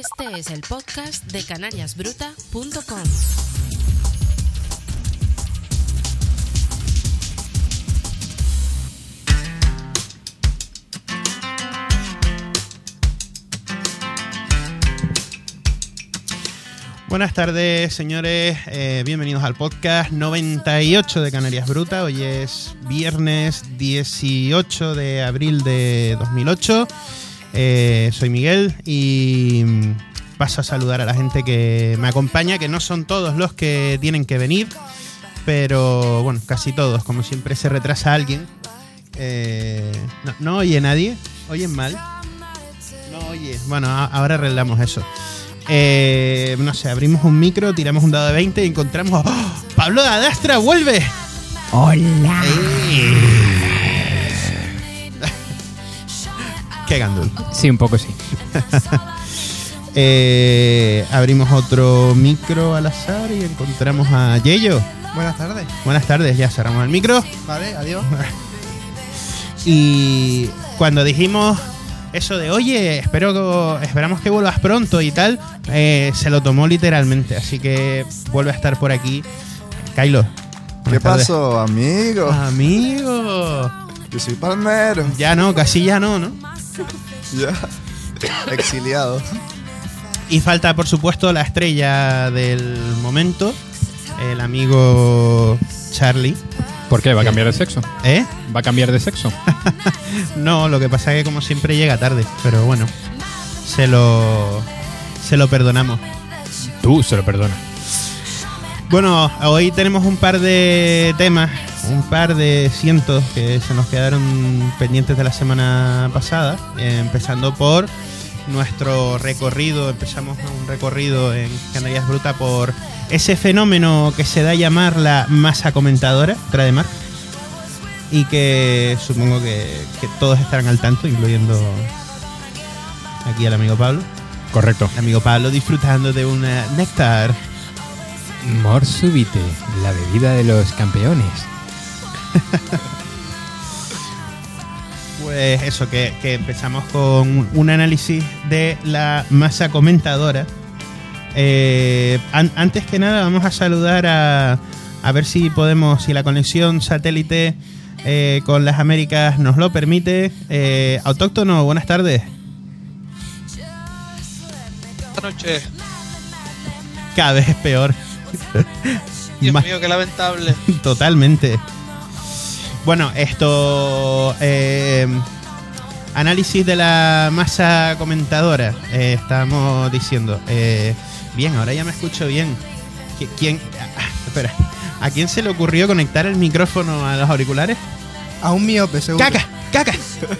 Este es el podcast de canariasbruta.com. Buenas tardes, señores. Bienvenidos al podcast 98 de Canarias Bruta. Hoy es viernes 18 de abril de 2008. Soy Miguel y paso a saludar a la gente que me acompaña, que no son todos los que tienen que venir, pero bueno, casi todos. Como siempre se retrasa alguien. No oye nadie. ¿Oyen mal? No oye. Bueno, ahora arreglamos eso. No sé, abrimos un micro, tiramos un dado de 20 y encontramos... ¡Oh! ¡Pablo de Adastra vuelve! ¡Hola! ¡Qué gandul! Sí, un poco sí. Abrimos otro micro al azar y encontramos a Yeyo. Buenas tardes. Buenas tardes, ya cerramos el micro. Vale, adiós. Y cuando dijimos eso de, oye, esperamos que vuelvas pronto y tal, se lo tomó literalmente. Así que vuelve a estar por aquí. Kylo. ¿Qué pasó, amigo? Amigo. Yo soy palmero. Ya no, casi ya no, ¿no? Ya. Exiliado. Y falta, por supuesto, la estrella del momento, el amigo Charlie. ¿Por qué? ¿Va a cambiar de sexo? ¿Eh? ¿Va a cambiar de sexo? No, lo que pasa es que como siempre llega tarde, pero bueno, se lo perdonamos. Tú se lo perdonas. Bueno, hoy tenemos un par de temas, un par de cientos que se nos quedaron pendientes de la semana pasada, empezando por nuestro recorrido. Empezamos un recorrido en Canarias Bruta por ese fenómeno que se da a llamar la masa comentadora, Trademark, y que supongo que todos estarán al tanto, incluyendo aquí al amigo Pablo. Correcto. El amigo Pablo disfrutando de una néctar. Mort Subite, la bebida de los campeones. Pues eso, que empezamos con un análisis de la masa comentadora. Antes que nada vamos a saludar a ver si podemos, si la conexión satélite con las Américas nos lo permite. Autóctono, buenas tardes. Buenas noches. Cada vez es peor. Dios mío, qué lamentable. Totalmente. Bueno, esto... análisis de la masa comentadora. Estamos diciendo... bien, ahora ya me escucho bien. Espera. ¿A quién se le ocurrió conectar el micrófono a los auriculares? A un miope, seguro. ¡Caca!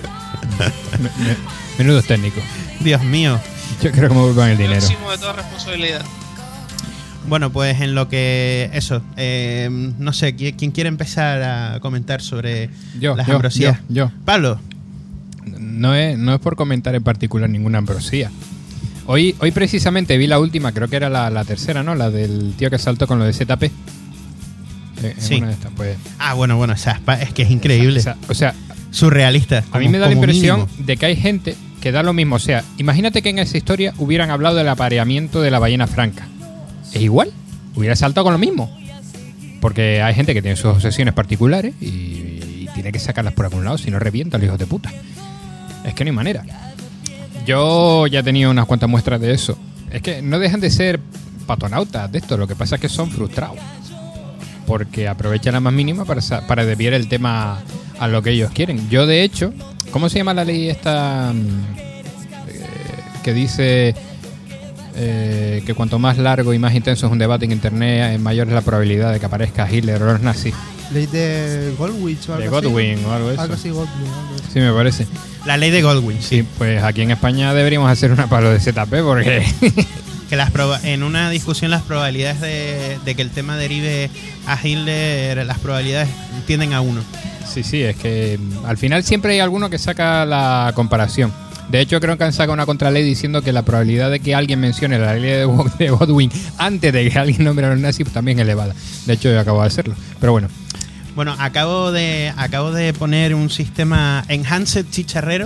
Menudos técnicos. Dios mío. Yo creo que me vuelvan el dinero. Máximo de toda responsabilidad. Bueno, pues en lo que... Eso. No sé, ¿quién quiere empezar a comentar sobre las ambrosías? Yo. Pablo. No es por comentar en particular ninguna ambrosía. Hoy precisamente vi la última, creo que era la tercera, ¿no? La del tío que saltó con lo de ZP. Sí. Una de estas, pues. Bueno, o sea, es que es increíble. O sea surrealista. A mí me da la impresión mínimo de que hay gente que da lo mismo. O sea, imagínate que en esa historia hubieran hablado del apareamiento de la ballena franca. Es igual, hubiera saltado con lo mismo. Porque hay gente que tiene sus obsesiones particulares y tiene que sacarlas por algún lado, si no revienta los hijos de puta. Es que no hay manera. Yo ya he tenido unas cuantas muestras de eso. Es que no dejan de ser patonautas de esto. Lo que pasa es que son frustrados. Porque aprovechan la más mínima para desviar el tema a lo que ellos quieren. Yo, de hecho, ¿cómo se llama la ley esta que dice que cuanto más largo y más intenso es un debate en internet, mayor es la probabilidad de que aparezca Hitler o los nazis? Ley de Goldwyn o algo de así. Godwin o algo de eso. Algo así, Goldwyn. Algo así. Sí, me parece. La ley de Goldwyn, sí. Sí, pues aquí en España deberíamos hacer una para lo de ZP porque... Que en una discusión las probabilidades de que el tema derive a Hitler, las probabilidades tienden a 1. Sí, es que al final siempre hay alguno que saca la comparación. De hecho, creo que han sacado una contraley diciendo que la probabilidad de que alguien mencione la ley de Godwin antes de que alguien nombre a los nazis también es elevada. De hecho, yo acabo de hacerlo. Pero bueno. Bueno, acabo de poner un sistema Enhanced chicharrero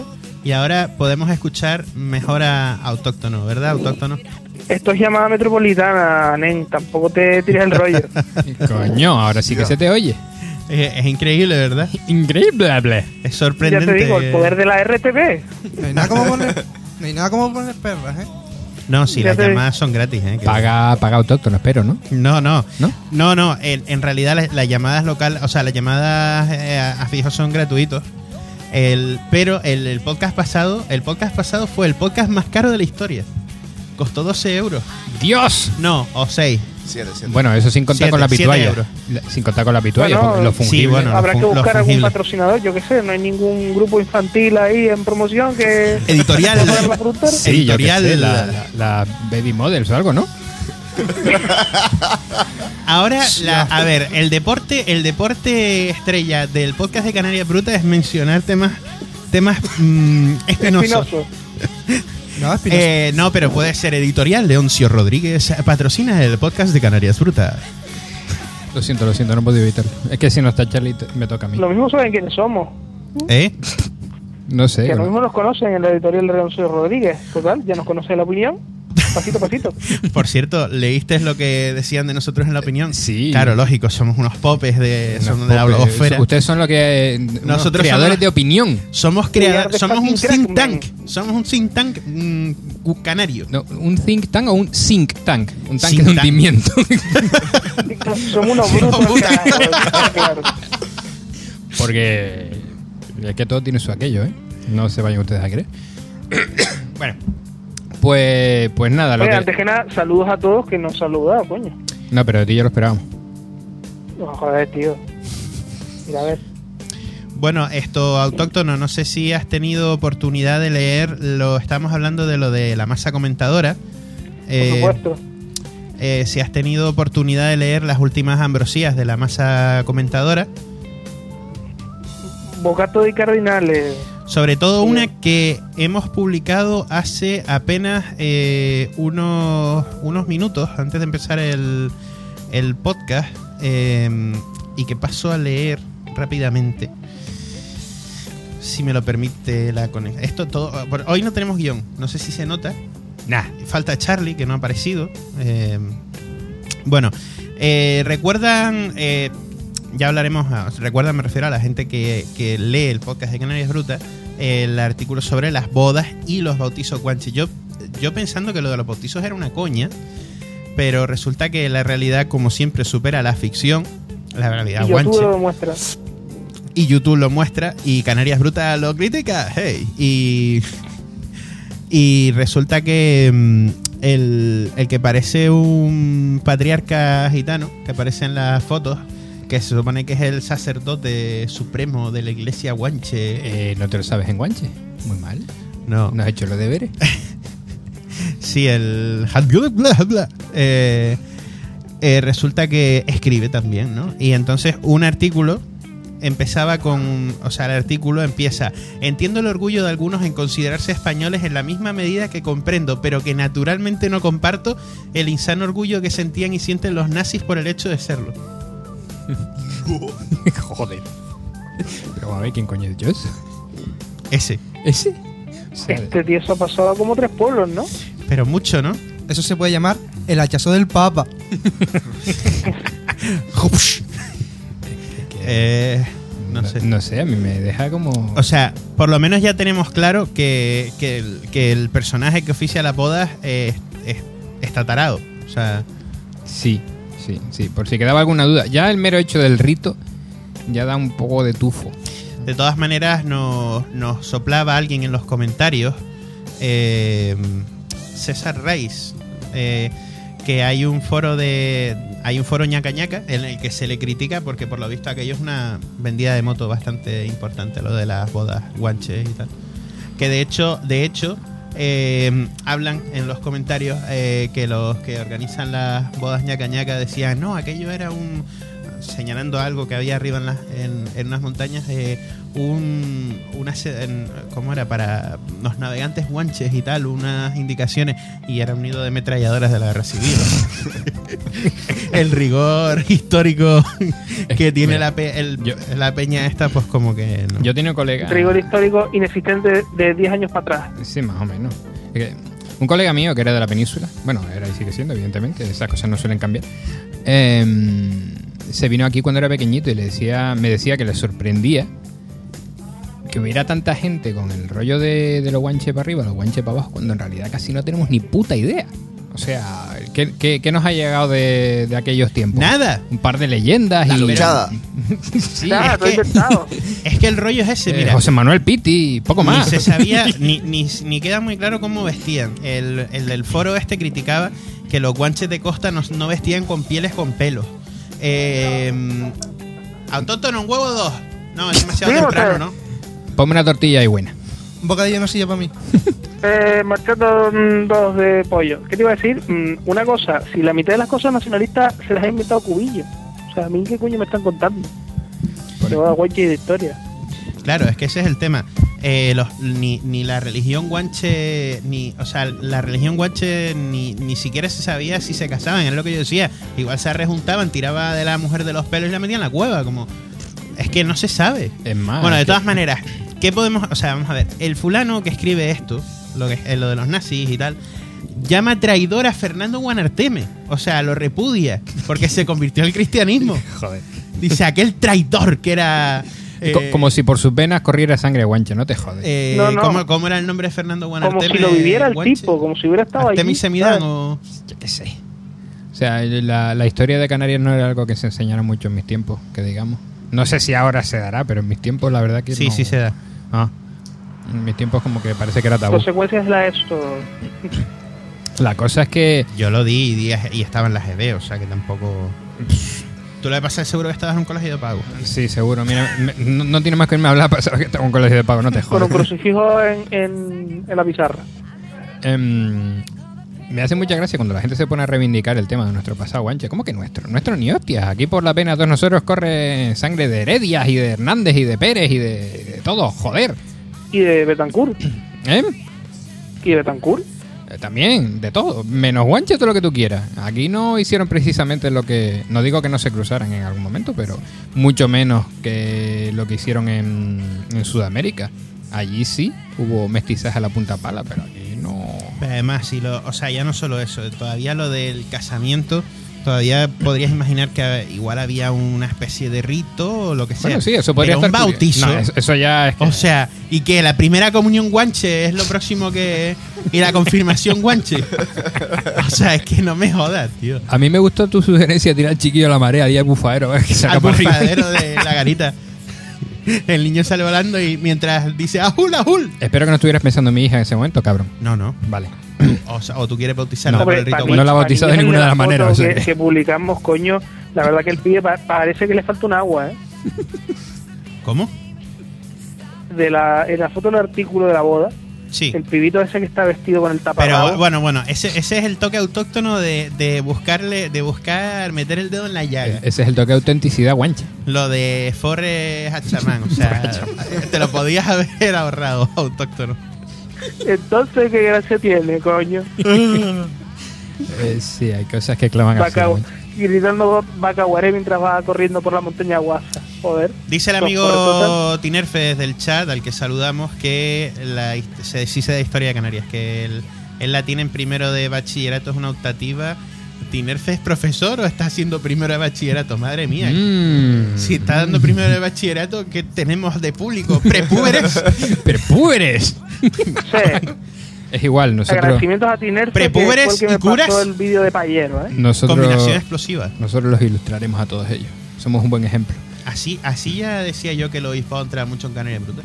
y ahora podemos escuchar mejor a Autóctono, ¿verdad, Autóctono? Esto es llamada metropolitana, nen. Tampoco te tires el rollo. Coño, ahora sí que se te oye. Es increíble, ¿verdad? Increíble. Es Ya sorprendente. te digo, el poder de la RTP. No hay nada como poner perras, ¿eh? No, sí, Ya las te- llamadas son gratis, ¿eh? Que- Paga Autóctono, espero, ¿no? No. ¿No? No. En realidad las llamadas locales, o sea, las llamadas a fijo son gratuitos. Pero el podcast pasado fue el podcast más caro de la historia. Costó 12 euros. ¡Dios! No, o 6. 7. Bueno, eso sin contar Siete- con la 7 pitualla. euros. Sin contar con la pitualla, Bueno, porque lo sí, fungible. bueno. Habrá que lo buscar algún fungible. patrocinador, yo qué sé. No hay ningún grupo infantil ahí en promoción que... Editorial. ¿Pueda pagar la productora? Sí, yo qué editorial. sé, la Baby Models o algo, ¿no? Ahora, a ver, el deporte estrella del podcast de Canarias Bruta es mencionar temas espinosos. Espinoso. No, Espinosa. No, pero puede ser editorial. Leoncio Rodríguez patrocina el podcast de Canarias Bruta. Lo siento, no puedo evitarlo. Es que si no está Charlie, me toca a mí. Lo mismo saben quiénes somos. ¿Eh? No sé. Que lo bueno. mismo nos conocen en la editorial de Leoncio Rodríguez. Total, ya nos conocen la opinión. Pasito a pasito. Por cierto, ¿leíste lo que decían de nosotros en la opinión? Sí. Claro, lógico, somos unos popes de la Popes. blogosfera. Ustedes son lo que Nosotros creadores somos- de opinión. Somos Creadores, somos un fucking think crackman. tank. Somos un think tank canario. No, un think tank o un think tank. Un tanque Think de tank. hundimiento. Somos unos brutos. Claro. Porque es que todo tiene su aquello, ¿eh? No se vayan ustedes a creer. Bueno, pues nada. Oye, antes que nada, saludos a todos que nos han saludado, coño. No, pero de ti ya lo esperábamos. No, joder, tío. Mira, a ver. Bueno, esto autóctono, no sé si has tenido oportunidad de leer, estamos hablando de lo de la masa comentadora. Por supuesto. Si has tenido oportunidad de leer las últimas ambrosías de la masa comentadora, Bocato y Cardinales. sobre todo Sí. una que hemos publicado hace apenas unos minutos antes de empezar el podcast, y que paso a leer rápidamente, si me lo permite la conexión. Esto todo, hoy no tenemos guión, no sé si se nota. Nah, falta Charlie, que no ha aparecido. Bueno, recuerdan, ya hablaremos, recuerdan, me refiero a la gente que lee el podcast de Canarias Bruta, el artículo sobre las bodas y los bautizos guanches. Yo pensando que lo de los bautizos era una coña, pero resulta que la realidad, como siempre, supera la ficción, la realidad Y guanche. YouTube lo demuestra. Y YouTube lo muestra y Canarias Bruta lo critica. Hey. Y resulta que el que parece un patriarca gitano, que aparece en las fotos, que se supone que es el sacerdote supremo de la iglesia guanche. ¿No te lo sabes en guanche? Muy mal. No. ¿No has hecho los deberes? Sí, el... resulta que escribe también, ¿no? Y entonces un artículo empezaba con... O sea, el artículo empieza: entiendo el orgullo de algunos en considerarse españoles en la misma medida que comprendo, pero que naturalmente no comparto, el insano orgullo que sentían y sienten los nazis por el hecho de serlo. Joder. Pero a ver, ¿quién coño es Joss? Ese. ¿Ese? O sea, Este tío se ha pasado a como 3 pueblos, ¿no? Pero mucho, ¿no? Eso se puede llamar el hachazo del Papa. No sé. No sé, a mí me deja como... O sea, por lo menos ya tenemos claro que el personaje que oficia las bodas está tarado. O sea, Sí, por si quedaba alguna duda. Ya el mero hecho del rito ya da un poco de tufo. de todas maneras nos soplaba alguien en los comentarios, César Reis, que hay un foro ñaca ñaca en el que se le critica porque por lo visto aquello es una vendida de moto bastante importante, lo de las bodas guanches y tal. Que de hecho hablan en los comentarios que los que organizan las bodas ñaca ñaca decían, no, aquello era señalando algo que había arriba en unas montañas, ¿cómo era? Para los navegantes guanches y tal, unas indicaciones, y era un nido de ametralladoras de la guerra civil. El rigor histórico que tiene la peña esta, pues como que no. Yo tenía un colega... Rigor histórico inexistente de 10 años para atrás. Sí, más o menos. Un colega mío que era de la península, bueno, era y sigue siendo, evidentemente, esas cosas no suelen cambiar, se vino aquí cuando era pequeñito y me decía que le sorprendía que hubiera tanta gente con el rollo de los guanches para arriba, los guanches para abajo, cuando en realidad casi no tenemos ni puta idea. O sea, ¿qué nos ha llegado de aquellos tiempos? Nada. Un par de leyendas La y... luchada. Sí, Nada, todo inventado. Es que el rollo es ese, mira. José Manuel Pitti, poco Ni más. se sabía, ni queda muy claro cómo vestían. El del foro este criticaba que los guanches de costa no vestían con pieles con pelos. Autóctono, un huevo 2. No, es demasiado Sí, temprano, o sea, ¿no? Ponme una tortilla ahí buena. Un bocadillo no silla para mí. Marchando 2 de pollo. ¿Qué te iba a decir? Una cosa, si la mitad de las cosas nacionalistas se las ha inventado Cubillo. O sea, a mí qué coño me están contando. Se va a guanche de historia. Claro, es que ese es el tema. Ni la religión guanche, la religión guanche ni siquiera se sabía si se casaban, es lo que yo decía. Igual se rejuntaban, tiraba de la mujer de los pelos y la metían en la cueva, como... Es que no se sabe. Es más... Bueno, de todas maneras, ¿qué podemos...? O sea, vamos a ver, el fulano que escribe esto, lo de los nazis y tal, llama traidor a Fernando Guanarteme. O sea, lo repudia, porque se convirtió al cristianismo. Joder. Dice, aquel traidor que era... Como si por sus venas corriera sangre guanche, no te jodes. No. ¿Cómo era el nombre de Fernando Guanarteme? Como si lo viviera el Guanche? tipo, como si hubiera estado allí. Artemis Semidán ¿sabes? o... Yo qué sé. O sea, la historia de Canarias no era algo que se enseñara mucho en mis tiempos, que digamos. No sé si ahora se dará, pero en mis tiempos la verdad que Sí, no. sí se da. Ah. En mis tiempos como que parece que era tabú. Consecuencias de la esto. La cosa es que... Yo lo di y estaba en la GB, o sea que tampoco... Tú lo que pasa es seguro que estabas en un colegio de pago. Sí, seguro. Mira, no tiene más que irme a hablar para saber que estaba en un colegio de pago, no te Con un jodas. crucifijo en la pizarra. Me hace mucha gracia cuando la gente se pone a reivindicar el tema de nuestro pasado, guanche. ¿Cómo que nuestro? Nuestro ni hostias. Aquí por la pena de todos nosotros corre sangre de Heredias y de Hernández y de Pérez y de todo, joder. Y de Betancourt. ¿Eh? Y de Betancourt. También, de todo. Menos guanche, todo lo que tú quieras. Aquí no hicieron precisamente lo que... No digo que no se cruzaran en algún momento, pero mucho menos que lo que hicieron en Sudamérica. Allí sí hubo mestizaje a la punta pala, pero aquí no... Pero además, ya no solo eso, todavía lo del casamiento, todavía podrías imaginar que igual había una especie de rito o lo que sea. Bueno, sí, eso podría pero estar... un bautizo. No, eso ya es que... O sea, y que la primera comunión guanche es lo próximo que... Y la confirmación guanche. O sea, es que no me jodas, tío. A mí me gustó tu sugerencia de tirar al chiquillo a la marea y al bufaero, a ver qué saca Al para arriba. bufadero de la garita. El niño sale volando y mientras dice ¡Ajul, ajul! Espero que no estuvieras pensando en mi hija en ese momento, cabrón. No. Vale. O tú quieres bautizarla No, por Hombre, el rito para no mí- la ha bautizado de para mí ninguna de las la maneras, foto o sea que publicamos, coño, la verdad que el pibe parece que le falta un agua, ¿eh? ¿Cómo? En la foto del artículo de la boda, Sí. el pibito ese que está vestido con el taparrabo. Pero bueno, ese es el toque autóctono de buscar meter el dedo en la llaga. Ese es el toque de autenticidad, guanche. Lo de Forrest Hachamán, o sea, te lo podías haber ahorrado, autóctono. Entonces, ¿qué gracia tiene, coño? Sí, hay cosas que clavan al Vaca, cielo. gritando vacaguaré mientras va corriendo por la montaña Guasa. Joder. Dice el Por amigo total. Tinerfe desde el chat, al que saludamos, que sí se da historia de Canarias, que él la tiene en primero de bachillerato, es una optativa. ¿Tinerfe es profesor o está haciendo primero de bachillerato? Madre mía. Si está dando primero de bachillerato, ¿qué tenemos de público? ¿Prepúberes? ¡Prepúberes! Sí. Es igual, nosotros Agradecimientos a Tinerfe, que ¿Prepúberes fue el que y me curas? pasó el vídeo de Payero, ¿eh? Combinación explosiva. nosotros los ilustraremos a todos ellos. Somos un buen ejemplo. Así ya decía yo que el obispado entraba mucho en Canarias Bruta.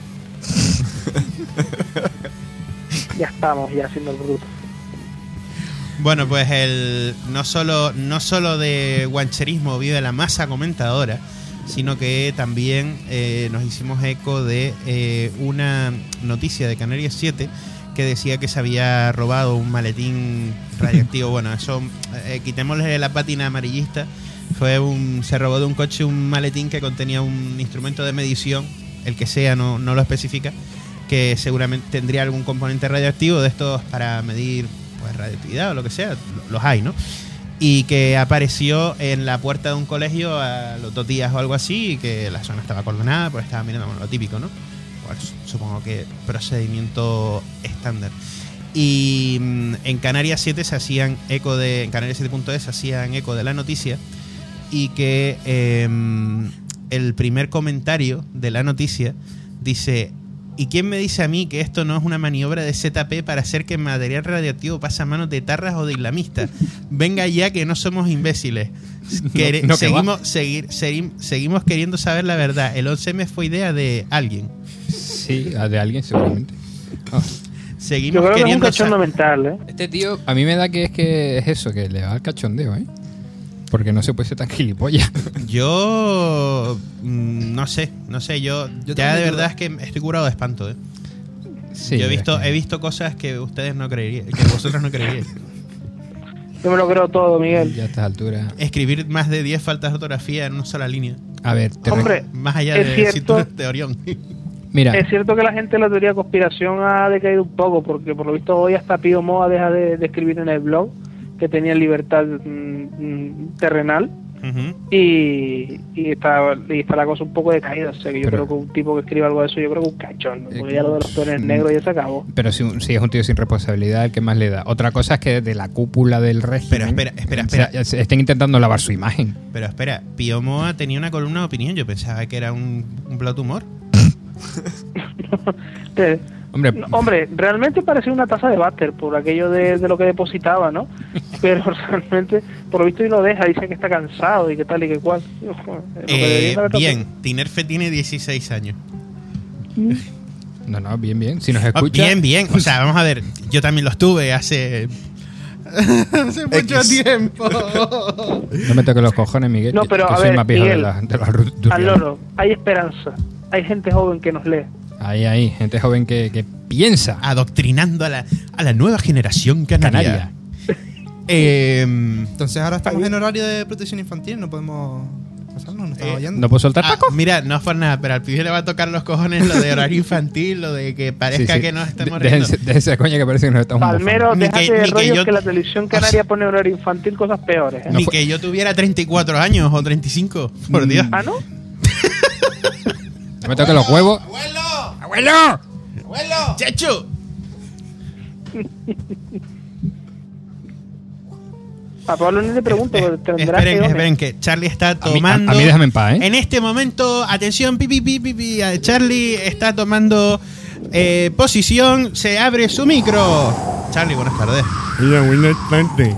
Ya estamos ya haciendo el bruto. Bueno, pues no solo de guancherismo vive la masa comentadora, sino que también nos hicimos eco de una noticia de Canarias 7 que decía que se había robado un maletín radiactivo. Bueno, eso, quitémosle la pátina amarillista, Se robó de un coche un maletín que contenía un instrumento de medición, el que sea, no lo especifica, que seguramente tendría algún componente radioactivo de estos para medir pues radioactividad o lo que sea, los hay, ¿no? Y que apareció en la puerta de un colegio a los 2 días o algo así, y que la zona estaba acordonada, pues estaba mirando, bueno, lo típico, ¿no? Pues, supongo que procedimiento estándar. Y en Canarias 7 se hacían eco de... En Canarias 7.es se hacían eco de la noticia, y que el primer comentario de la noticia dice: ¿y quién me dice a mí que esto no es una maniobra de ZP para hacer que material radioactivo pase a manos de tarras o de islamistas? Venga ya, que no somos imbéciles. Seguimos queriendo saber la verdad. El 11M fue idea de alguien. Sí, de alguien seguramente. Oh. Seguimos Yo creo que es un queriendo cachondo mental, ¿eh? Este tío, a mí me da que es eso, que le va al cachondeo, ¿eh? Porque no se puede ser tan gilipollas. Yo no sé, yo ya de verdad es que estoy curado de espanto, ¿eh? Sí, Yo he visto cosas que ustedes no creerían, que vosotros no creeríais. Yo me lo creo todo, Miguel. Ya a estas alturas. Escribir más de 10 faltas de ortografía en una sola línea, A ver, Hombre, más allá es de cierto. cinturones de Orión. mira, Es cierto que la gente de la teoría de conspiración ha decaído un poco, porque por lo visto hoy hasta Pío Moa deja de escribir en el blog que tenía libertad terrenal. Ujú. Y está la cosa un poco decaída. O sea, que yo Pero- creo que un tipo que escriba algo de eso, yo creo que un cachón, ¿no? Porque ya lo de los tones negros ya se acabó. pero si es un tío sin responsabilidad, ¿el que más le da? Otra cosa es que desde la cúpula del régimen espera. estén intentando lavar su imagen. Pero espera, Pío Moa tenía una columna de opinión. Yo pensaba que era un blog de humor. Hombre, Realmente parecía una taza de váter por aquello de lo que depositaba, ¿no? Pero realmente, por lo visto, y lo deja, dice que está cansado y que tal y que cual. Lo que debería haber Bien, Tinerfe tiene 16 años. no, bien. Si nos escucha... Bien. O sea, vamos a ver, yo también los tuve hace mucho tiempo. No me toques los cojones, Miguel. No, pero que a soy ver, más viejo Miguel, de los Al Durianos. loro, hay esperanza. Hay gente joven que nos lee. Ahí, gente joven que piensa. Adoctrinando a la nueva generación canaria. Entonces ahora estamos en horario de protección infantil, no podemos pasarnos, no estamos oyendo. ¿No puedo soltar taco? Mira, no es por nada, pero al pibe le va a tocar los cojones lo de horario infantil, lo de que parezca Sí. que nos estemos riendo. Déjense coña que parece que nos estamos Palmero, Ni déjate que- de ni que rollos yo- que la televisión canaria pone horario infantil cosas peores, ¿eh? Ni que yo tuviera 34 años o 35, por Dios. ¿Ah, no? No me toques los huevos. ¡Abuelo! ¡Chechu! A Pablo ni le pregunto, tendrá Esperen, que Charlie está tomando... a mí déjame en paz, ¿eh? En este momento, atención, pipi, Charlie está tomando posición, se abre su micro. Charlie, buenas tardes. Hola, buenas tardes.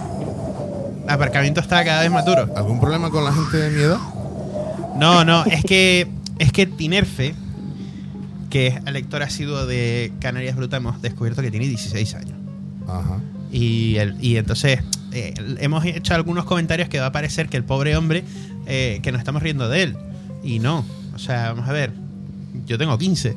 El aparcamiento está cada vez más duro. ¿Algún problema con la gente de mi edad? No, es que Tinerfe, que es el lector asiduo de Canarias Bruta, hemos descubierto que tiene 16 años. Ajá. Y entonces hemos hecho algunos comentarios que va a parecer que el pobre hombre, que nos estamos riendo de él. Y no, o sea, vamos a ver, yo tengo 15.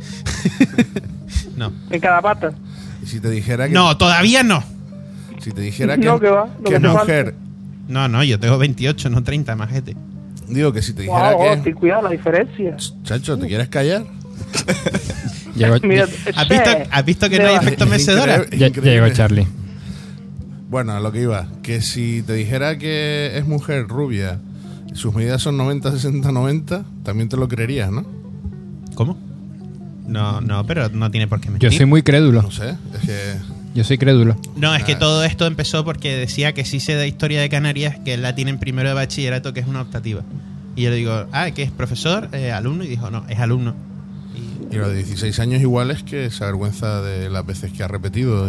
No. En cada pata. Y si te dijera que... No, todavía no. Si te dijera que... No, que va, lo que que es te mujer... No, yo tengo 28, no 30, majete. Digo que si te dijera Wow, que... ten cuidado la diferencia. Chacho, ¿te quieres callar? Llegó, Mira, ¿Has visto que no hay efecto Es mecedora? increíble. llegó Charlie. Bueno, a lo que iba, que si te dijera que es mujer rubia y sus medidas son 90, 60, 90, también te lo creerías, ¿no? ¿Cómo? No, pero no tiene por qué Yo mentir. soy muy crédulo. No sé, es que... Yo soy crédulo. No, es que todo esto empezó porque decía que sí sé de historia de Canarias, que él la tiene en primero de bachillerato, que es una optativa. Y yo le digo, ¿qué es profesor? ¿Alumno? Y dijo, no, es alumno. Y lo de 16 años igual es que se avergüenza de las veces que ha repetido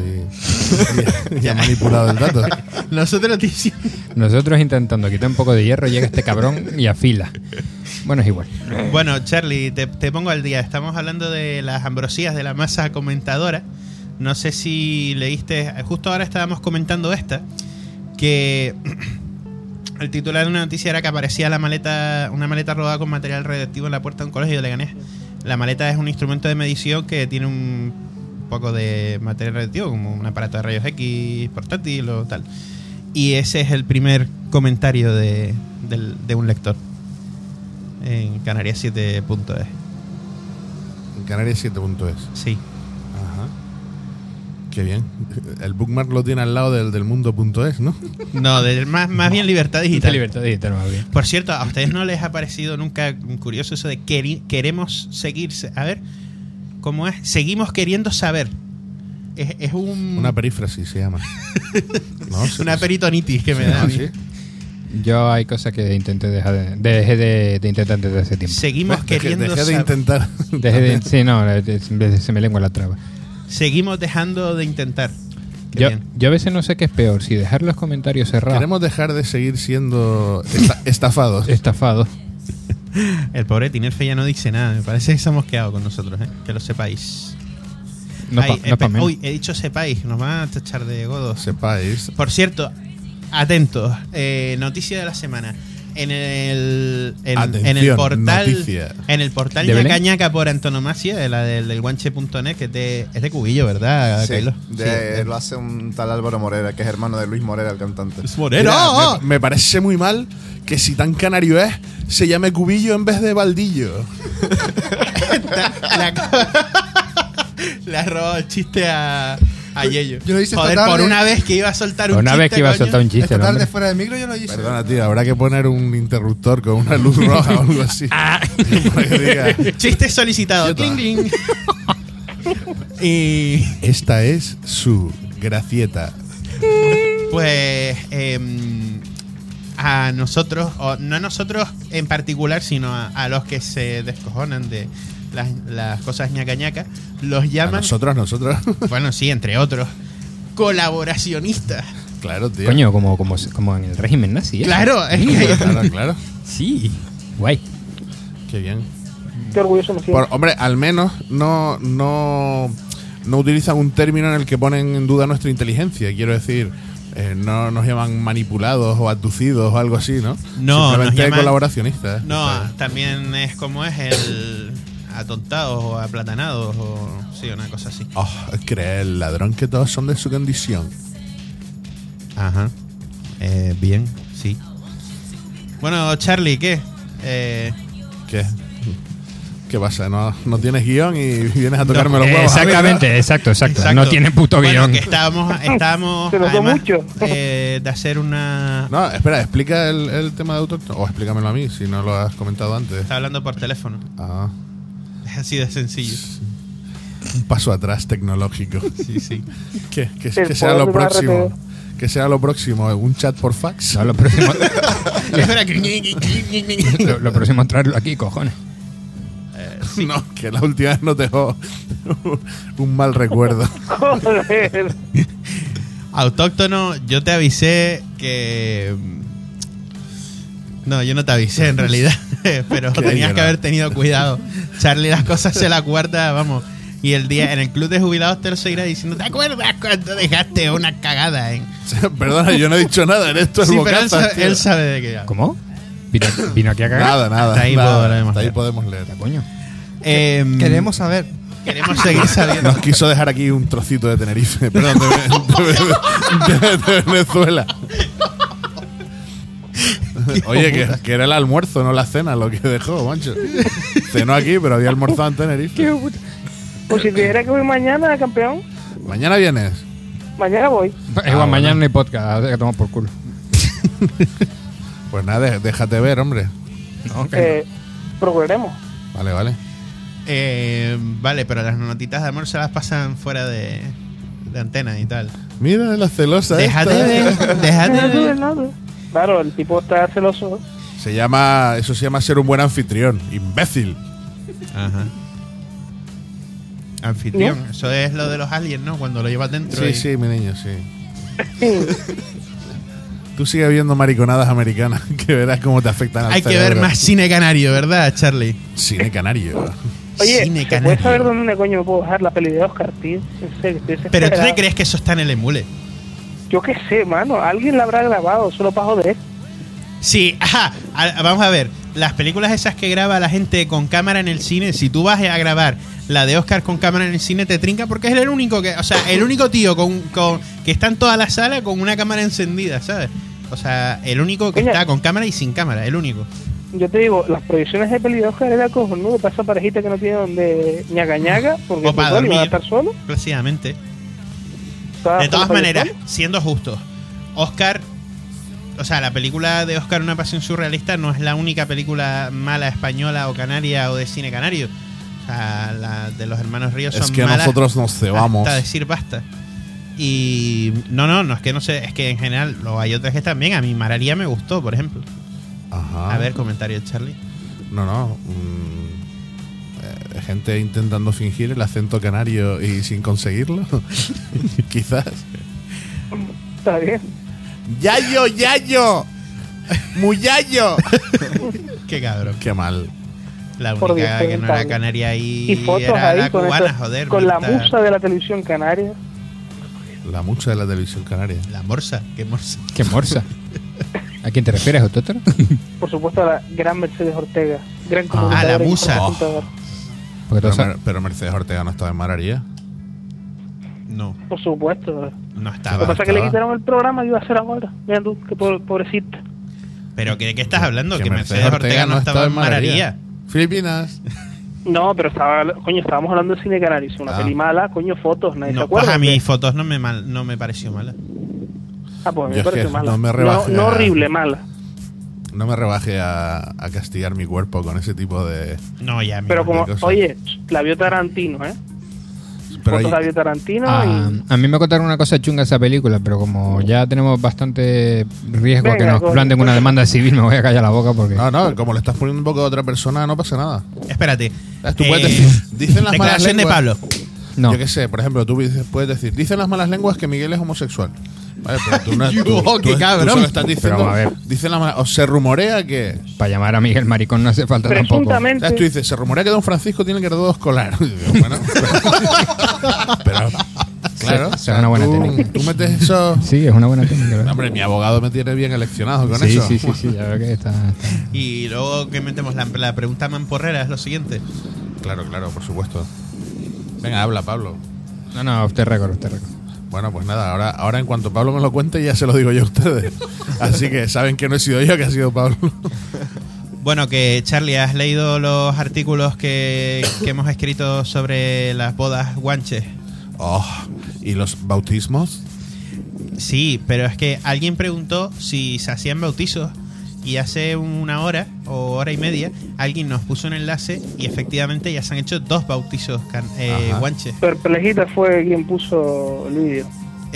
y ha manipulado el dato. Nosotros diciendo... Nosotros intentando quitar un poco de hierro, llega este cabrón y afila. Bueno, es igual. Bueno, Charlie, te pongo al día. Estamos hablando de las ambrosías de la masa comentadora. No sé si leíste... Justo ahora estábamos comentando esta, que el titular de una noticia era que aparecía una maleta robada con material radioactivo en la puerta de un colegio de Leganés. La maleta es un instrumento de medición que tiene un poco de material radioactivo, como un aparato de rayos X portátil o tal. Y ese es el primer comentario de un lector en Canarias7.es. En Canarias7.es. Sí. Ajá. Qué bien. El bookmark lo tiene al lado del mundo.es, ¿no? No, más bien Libertad Digital. Libertad Digital, más bien. Por cierto, ¿a ustedes no les ha parecido nunca curioso eso de queremos seguir? A ver, ¿cómo es? Seguimos queriendo saber. Es una perífrasis se llama. No, una peritonitis que me da a mí. ¿Sí? Yo hay cosas que intenté dejé de intentar desde hace tiempo. Seguimos queriendo dejé de saber. intentar. Sí, no, se me lengua la traba. Seguimos dejando de intentar. Yo a veces no sé qué es peor, si dejar los comentarios cerrados. Queremos dejar de seguir siendo estafados. Estafados. El pobre Tinerfe ya no dice nada. Me parece que se ha mosqueado con nosotros, que lo sepáis. No pa menos. Uy, he dicho sepáis, nos van a tachar de godos. Sepáis. Por cierto, atentos, noticia de la semana. En el portal noticia. En el portal ¿De Ñaca Belén? Ñaca por antonomasia, la del guanche.net, que es de Cubillo, ¿verdad, Sí, Carlos? lo hace un tal Álvaro Morera, que es hermano de Luis Morera, el cantante. Mira, me parece muy mal que si tan canario es, se llame Cubillo en vez de Baldillo. Le ha robado el chiste a Yello. Yo lo hice Joder, esta tarde. por una vez que iba a soltar un chiste. Una vez que iba a soltar un chiste, Esta el tarde hombre. fuera de micro yo lo hice. Perdona, tío, habrá que poner un interruptor con una luz roja o algo así. Para que diga, Chiste solicitado. Quieto. Cling, cling. Y esta es su gracieta. pues a nosotros, o no a nosotros en particular, sino a los que se descojonan de las cosas ñaca ñaca, los llaman, Nosotros. bueno, sí, entre otros, colaboracionistas. Claro, tío. Coño, como en el régimen nazi. ¿eh? Claro, es que Claro. Sí. Guay. Qué bien. Qué orgulloso me siento. Hombre, al menos no utilizan un término en el que ponen en duda nuestra inteligencia. Quiero decir, no nos llaman manipulados o abducidos o algo así, ¿no? No, simplemente nos llaman- colaboracionistas. no, Está bien. también es como es el atontados o aplatanados o sí, una cosa así. Oh, cree el ladrón que todos son de su condición. Ajá. Bien, sí. Bueno, Charlie, ¿qué? ¿Qué pasa? ¿No tienes guión y vienes a tocarme los huevos? Exactamente, exacto. No tiene puto Bueno, guión. que estábamos Se notó además, mucho. de hacer una... No, espera, explica el tema de autóctono. O explícamelo a mí, si no lo has comentado antes. Está hablando por teléfono. Ah, Es así de sencillo. un paso atrás tecnológico. Sí, sí. Que El sea poder lo de una próximo. RTO. Que sea lo próximo, un chat por fax. No, lo próximo, Espera, que- lo próximo es traerlo aquí, cojones. No, que la última vez nos dejó un mal recuerdo. Joder. Autóctono, yo te avisé que... No, yo no te avisé en realidad, pero Que tenías no. que haber tenido cuidado. Charlie las cosas se la guarda, vamos. Y el día en el club de jubilados te lo seguirá diciendo, ¿te acuerdas cuando dejaste una cagada en...? Perdona, yo no he dicho nada, en esto es Sí, pero bocazas, tío. él sabe de qué habla. ¿Cómo? ¿Vino aquí a cagar? Nada. Hasta ahí nada. podemos Hasta ahí leer. podemos leer. Coño. Queremos saber. Queremos seguir sabiendo. Nos quiso dejar aquí un trocito de Tenerife, perdón, de Venezuela. Oye, que era el almuerzo, no la cena, lo que dejó, mancho. Cenó aquí, pero había almorzado en Tenerife. Pues si te dijera que voy mañana, campeón, ¿Mañana vienes? mañana voy. Igual mañana no hay podcast, que tomar por culo. Pues nada, déjate ver, hombre. No, que Procuraremos. Vale. Vale, pero las notitas de amor se las pasan fuera de antena y tal. Mira la celosa Déjate esta. ver, déjate No sube ver. nada. Claro, el tipo está celoso. Eso se llama ser un buen anfitrión. Imbécil. Ajá. Anfitrión, eso es lo de los aliens, ¿no? Cuando lo llevas dentro. Sí, mi niño, sí. Tú sigues viendo mariconadas americanas que verás cómo te afectan al Hay que cerebro. ver más cine canario, ¿verdad, Charlie? Cine canario. Oye, Cine ¿se canario. puede saber dónde coño me puedo bajar la peli de Oscar, tío? En serio, estoy Pero tú desesperado. te crees que eso está en el emule. Yo qué sé, mano. Alguien la habrá grabado solo para joder. Sí, ajá. Vamos a ver. las películas esas que graba la gente con cámara en el cine, si tú vas a grabar la de Oscar con cámara en el cine, te trinca porque es el único que, o sea, el único tío con que está en toda la sala con una cámara encendida, ¿sabes? O sea, el único que está con cámara y sin cámara, el único. Yo te digo, las proyecciones de peli de Oscar era cojonudo para esa parejita que no tiene donde ñaga, porque O para dormir, iban a estar solo. precisamente. Estaba De todas solo para maneras, ir solo. siendo justos, Oscar, o sea, la película de Oscar, Una pasión surrealista, no es la única película mala española o canaria o de cine canario. O sea, la de los hermanos Ríos son Es que malas nosotros nos cebamos. hasta decir basta. Y no es que no sé, es que en general hay otras que están bien. A mí Mararía me gustó, por ejemplo. Ajá. A ver, comentario de Charlie. No. Gente intentando fingir el acento canario y sin conseguirlo. Quizás. Está bien. ¡Yayo! ¡Muyayo! Qué cabrón. Qué mal. La Por única Dios, que no era lamentable. canaria ahí Y fotos era ahí la con, cubana, eso, joder. con la Mirta. musa de la televisión canaria. La mucha de la televisión canaria. La morsa, qué morsa. Qué morsa. ¿A quién te refieres, Autótoro? Por supuesto, a la gran Mercedes Ortega. Gran comunicadora la y musa. presentadora. Porque todos Pero Mercedes Ortega no estaba en Mararía. No, Por supuesto. no Lo que estaba. pasa es que le estaba. quitaron el programa que iba a hacer ahora. Mira tú, que pobrecita. Pero ¿de qué estás hablando? Que Mercedes Mercedes Ortega no estaba en Mararía. Filipinas. No, pero estábamos hablando de cine canario. Es una Ah. peli mala, Cfotos, nadie se No, pues acuerda. a mí ¿o qué? fotos no me pareció mala. Ah, pues Yo me es parece que mala. no me rebaje no a- horrible, mala. No me rebaje a castigar mi cuerpo con ese tipo de... No, ya. Pero mira. como, qué cosa. oye, la vio Tarantino, ¿eh? Pero Fotos la ahí- vio Tarantino a mí me contaron una cosa chunga esa película, pero como ya tenemos bastante riesgo Venga, que nos coño, planten una pues. demanda civil, me voy a callar la boca porque... No, como le estás poniendo un poco a otra persona, no pasa nada. Espérate. Tú puedes decir, dicen las malas declaración de lenguas... Pablo. No. Yo qué sé, por ejemplo, puedes decir, dicen las malas lenguas que Miguel es homosexual. Vale, pero tú no Yo, tú- qué tú cabrón. solo estás diciendo, Pero, a ver. dicen las malas, o se rumorea que... Para llamar a Miguel Maricón no hace falta tampoco. presuntamente. ¿Sabes? Tú dices, se rumorea que Don Francisco tiene el grado escolar. Y digo, bueno, pero claro, Sí, es una buena técnica. tú metes eso... Sí, es una buena técnica. ¿verdad? Hombre, mi abogado me tiene bien eleccionado con Sí, eso. sí, ya veo que está... Y luego que metemos la pregunta mamporrera es lo siguiente. Claro, por supuesto. Venga, habla, Pablo. No, usted récord. Bueno, pues nada, ahora en cuanto Pablo me lo cuente ya se lo digo yo a ustedes. Así que saben que no he sido yo, que ha sido Pablo. Bueno, que Charlie, ¿has leído los artículos que hemos escrito sobre las bodas guanches? Oh, ¿y los bautismos? Sí, pero es que alguien preguntó si se hacían bautizos y hace una hora o hora y media alguien nos puso un enlace y efectivamente ya se han hecho 2 bautizos Ajá. guanches. Perplejita fue quien puso el vídeo.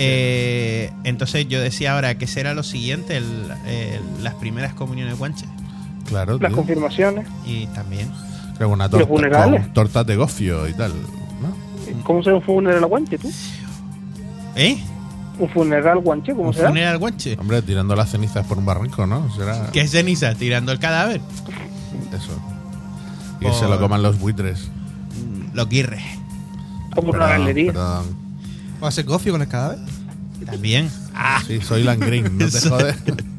Entonces yo decía ahora que será lo siguiente, las primeras comuniones guanches. Claro, Las tío. confirmaciones. Y también. Creo que una ¿Y los torta funerales? con tortas de gofio y tal, ¿no? ¿Cómo se ve un funeral guanche, tú? ¿Eh? ¿Un funeral guanche? ¿Cómo ¿Un se ve? funeral guanche? Hombre, tirando las cenizas por un barranco, ¿no? Será ¿Qué es ceniza? ¿Tirando el cadáver? eso. Y que Por- se lo coman los buitres. Los guirres. Como una galería. Perdón. ¿O hace gofio con el cadáver? También. Sí, soy Langrin, no te jodes.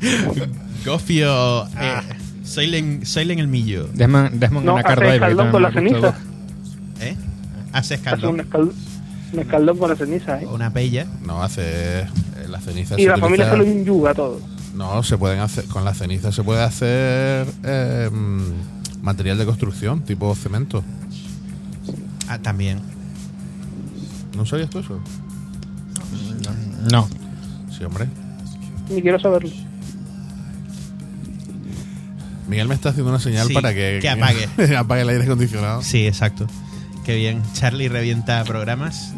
Gofio. Soylen el millo. Desmond No, una carta hace ahí, escaldón porque con la también me ceniza. gustó. ¿Eh? Hace Hace escaldón. un escaldón con la ceniza, ¿eh? O una pella. No, hace la ceniza. Y se la familia utiliza- se lo inyuga todo. No, se pueden hacer con la ceniza se puede hacer material de construcción, tipo cemento. Ah, también. ¿No sabías tú eso? No. Sí, hombre. Ni quiero saberlo. Miguel me está haciendo una señal Sí, para que apague. apague el aire acondicionado. Sí, exacto. Qué bien. Charlie revienta programas.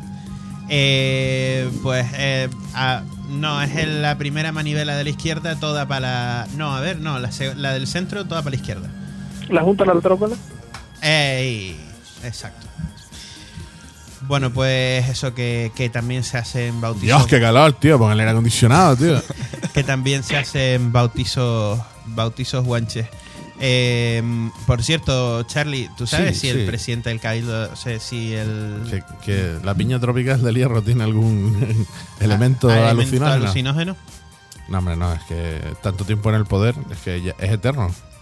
No, es la primera manivela de la izquierda, toda para la... No, a ver, no, la del centro, toda para la izquierda. La junta la trócola. ¡Ey! Exacto. Bueno, pues eso que también se hacen bautizos. Dios, qué calor, tío, pon el aire acondicionado, tío. Que también se hacen bautizos guanches. Por cierto, Charlie, ¿tú sabes Sí, si el sí. presidente del Cabildo, o sea, si el Que la piña tropical del hierro tiene algún elemento elemento alucinógeno. alucinógeno? No, hombre, no, es que tanto tiempo en el poder es que ya es eterno.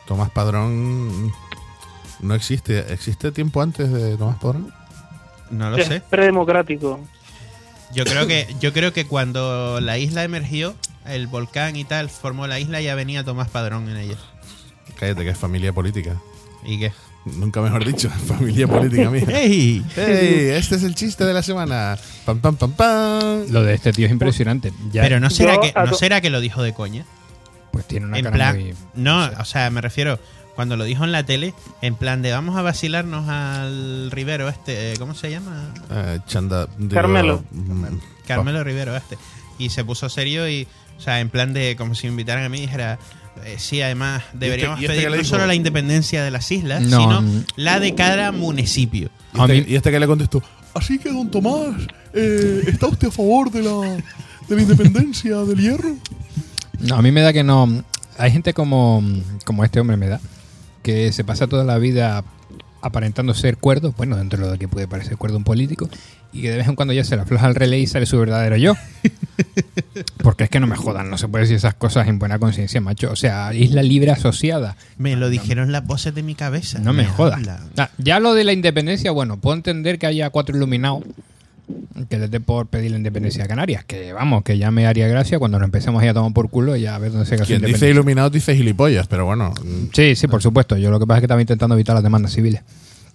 Tomás Padrón no existe. ¿Existe tiempo antes de Tomás Padrón? No lo Es sé. predemocrático. Yo creo que cuando la isla emergió, el volcán y tal formó la isla, ya venía Tomás Padrón en ella. Cállate, que es familia política. ¿Y qué? Nunca mejor dicho, familia política mía. ¡Ey! ¡Ey! Este es el chiste de la semana. ¡Pam, pam, pam, pam! Lo de este tío es impresionante. Ya, Pero no será, Yo no será que lo dijo de coña. pues tiene una En cara plan, muy... no, o sea, me refiero, cuando lo dijo en la tele, en plan de vamos a vacilarnos al Rivero este, ¿cómo se llama? Carmelo. Carmelo Rivero este. Y se puso serio y, o sea, en plan de como si me invitaran a mí y dijera, sí, además deberíamos y este pedir que le no dijo? solo la independencia de las islas, No, sino la de cada municipio. Y este que le contestó, así que don Tomás, ¿está usted a favor de la independencia del hierro? No, a mí me da que no... Hay gente como este hombre me da, que se pasa toda la vida aparentando ser cuerdo, bueno, dentro de lo que puede parecer cuerdo un político, y que de vez en cuando ya se le afloja el relé y sale su verdadero yo. Porque es que no me jodan, no se puede decir esas cosas en buena conciencia, macho. O sea, isla libre asociada. Me lo dijeron las voces de mi cabeza. No me jodas. hablan. Ya lo de la independencia, bueno, puedo entender que haya 4 iluminados que les dé por pedir la independencia de Canarias. Que vamos, que ya me haría gracia cuando nos empecemos a ir a tomar por culo y a ver dónde se queda su Quien dice independencia. iluminado dice gilipollas, pero bueno. Sí, por supuesto. Yo lo que pasa es que estaba intentando evitar las demandas civiles.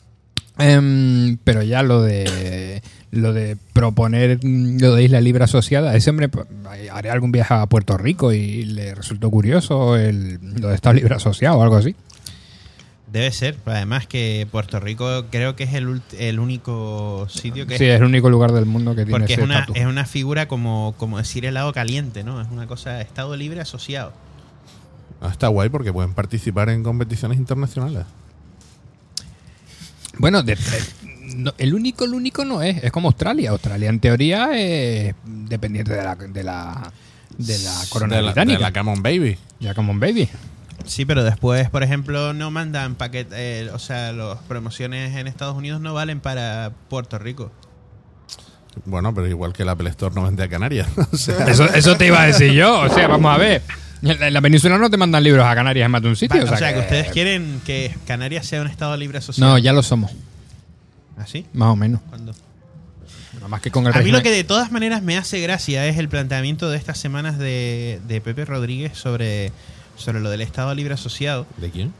Pero ya lo de proponer lo de isla libre asociada, ese hombre haré algún viaje a Puerto Rico y le resultó curioso lo de Estado libre asociado o algo así. Debe ser, pero además que Puerto Rico creo que es el único sitio que Sí, es el único lugar del mundo que tiene porque ese estatus. es una figura como decir helado caliente, ¿no? Es una cosa, Estado libre asociado. Está guay porque pueden participar en competiciones internacionales. Bueno, el único no es. Es como Australia. Australia, en teoría, es dependiente de la corona británica. De la Come On Baby. Ya como un baby. Sí, pero después, por ejemplo, no mandan paquetes, o sea, las promociones en Estados Unidos no valen para Puerto Rico. Bueno, pero igual que la Apple Store no vende a Canarias. O sea, Eso te iba a decir yo. O sea, vamos a ver. En la península no te mandan libros a Canarias en más de un sitio. O sea, que ustedes quieren que Canarias sea un Estado libre asociado. No, ya lo somos. ¿Así? Más o menos. ¿Cuándo? Nada más que con el A mí régimen. lo que de todas maneras me hace gracia es el planteamiento de estas semanas de Pepe Rodríguez sobre lo del Estado libre asociado. ¿de quién?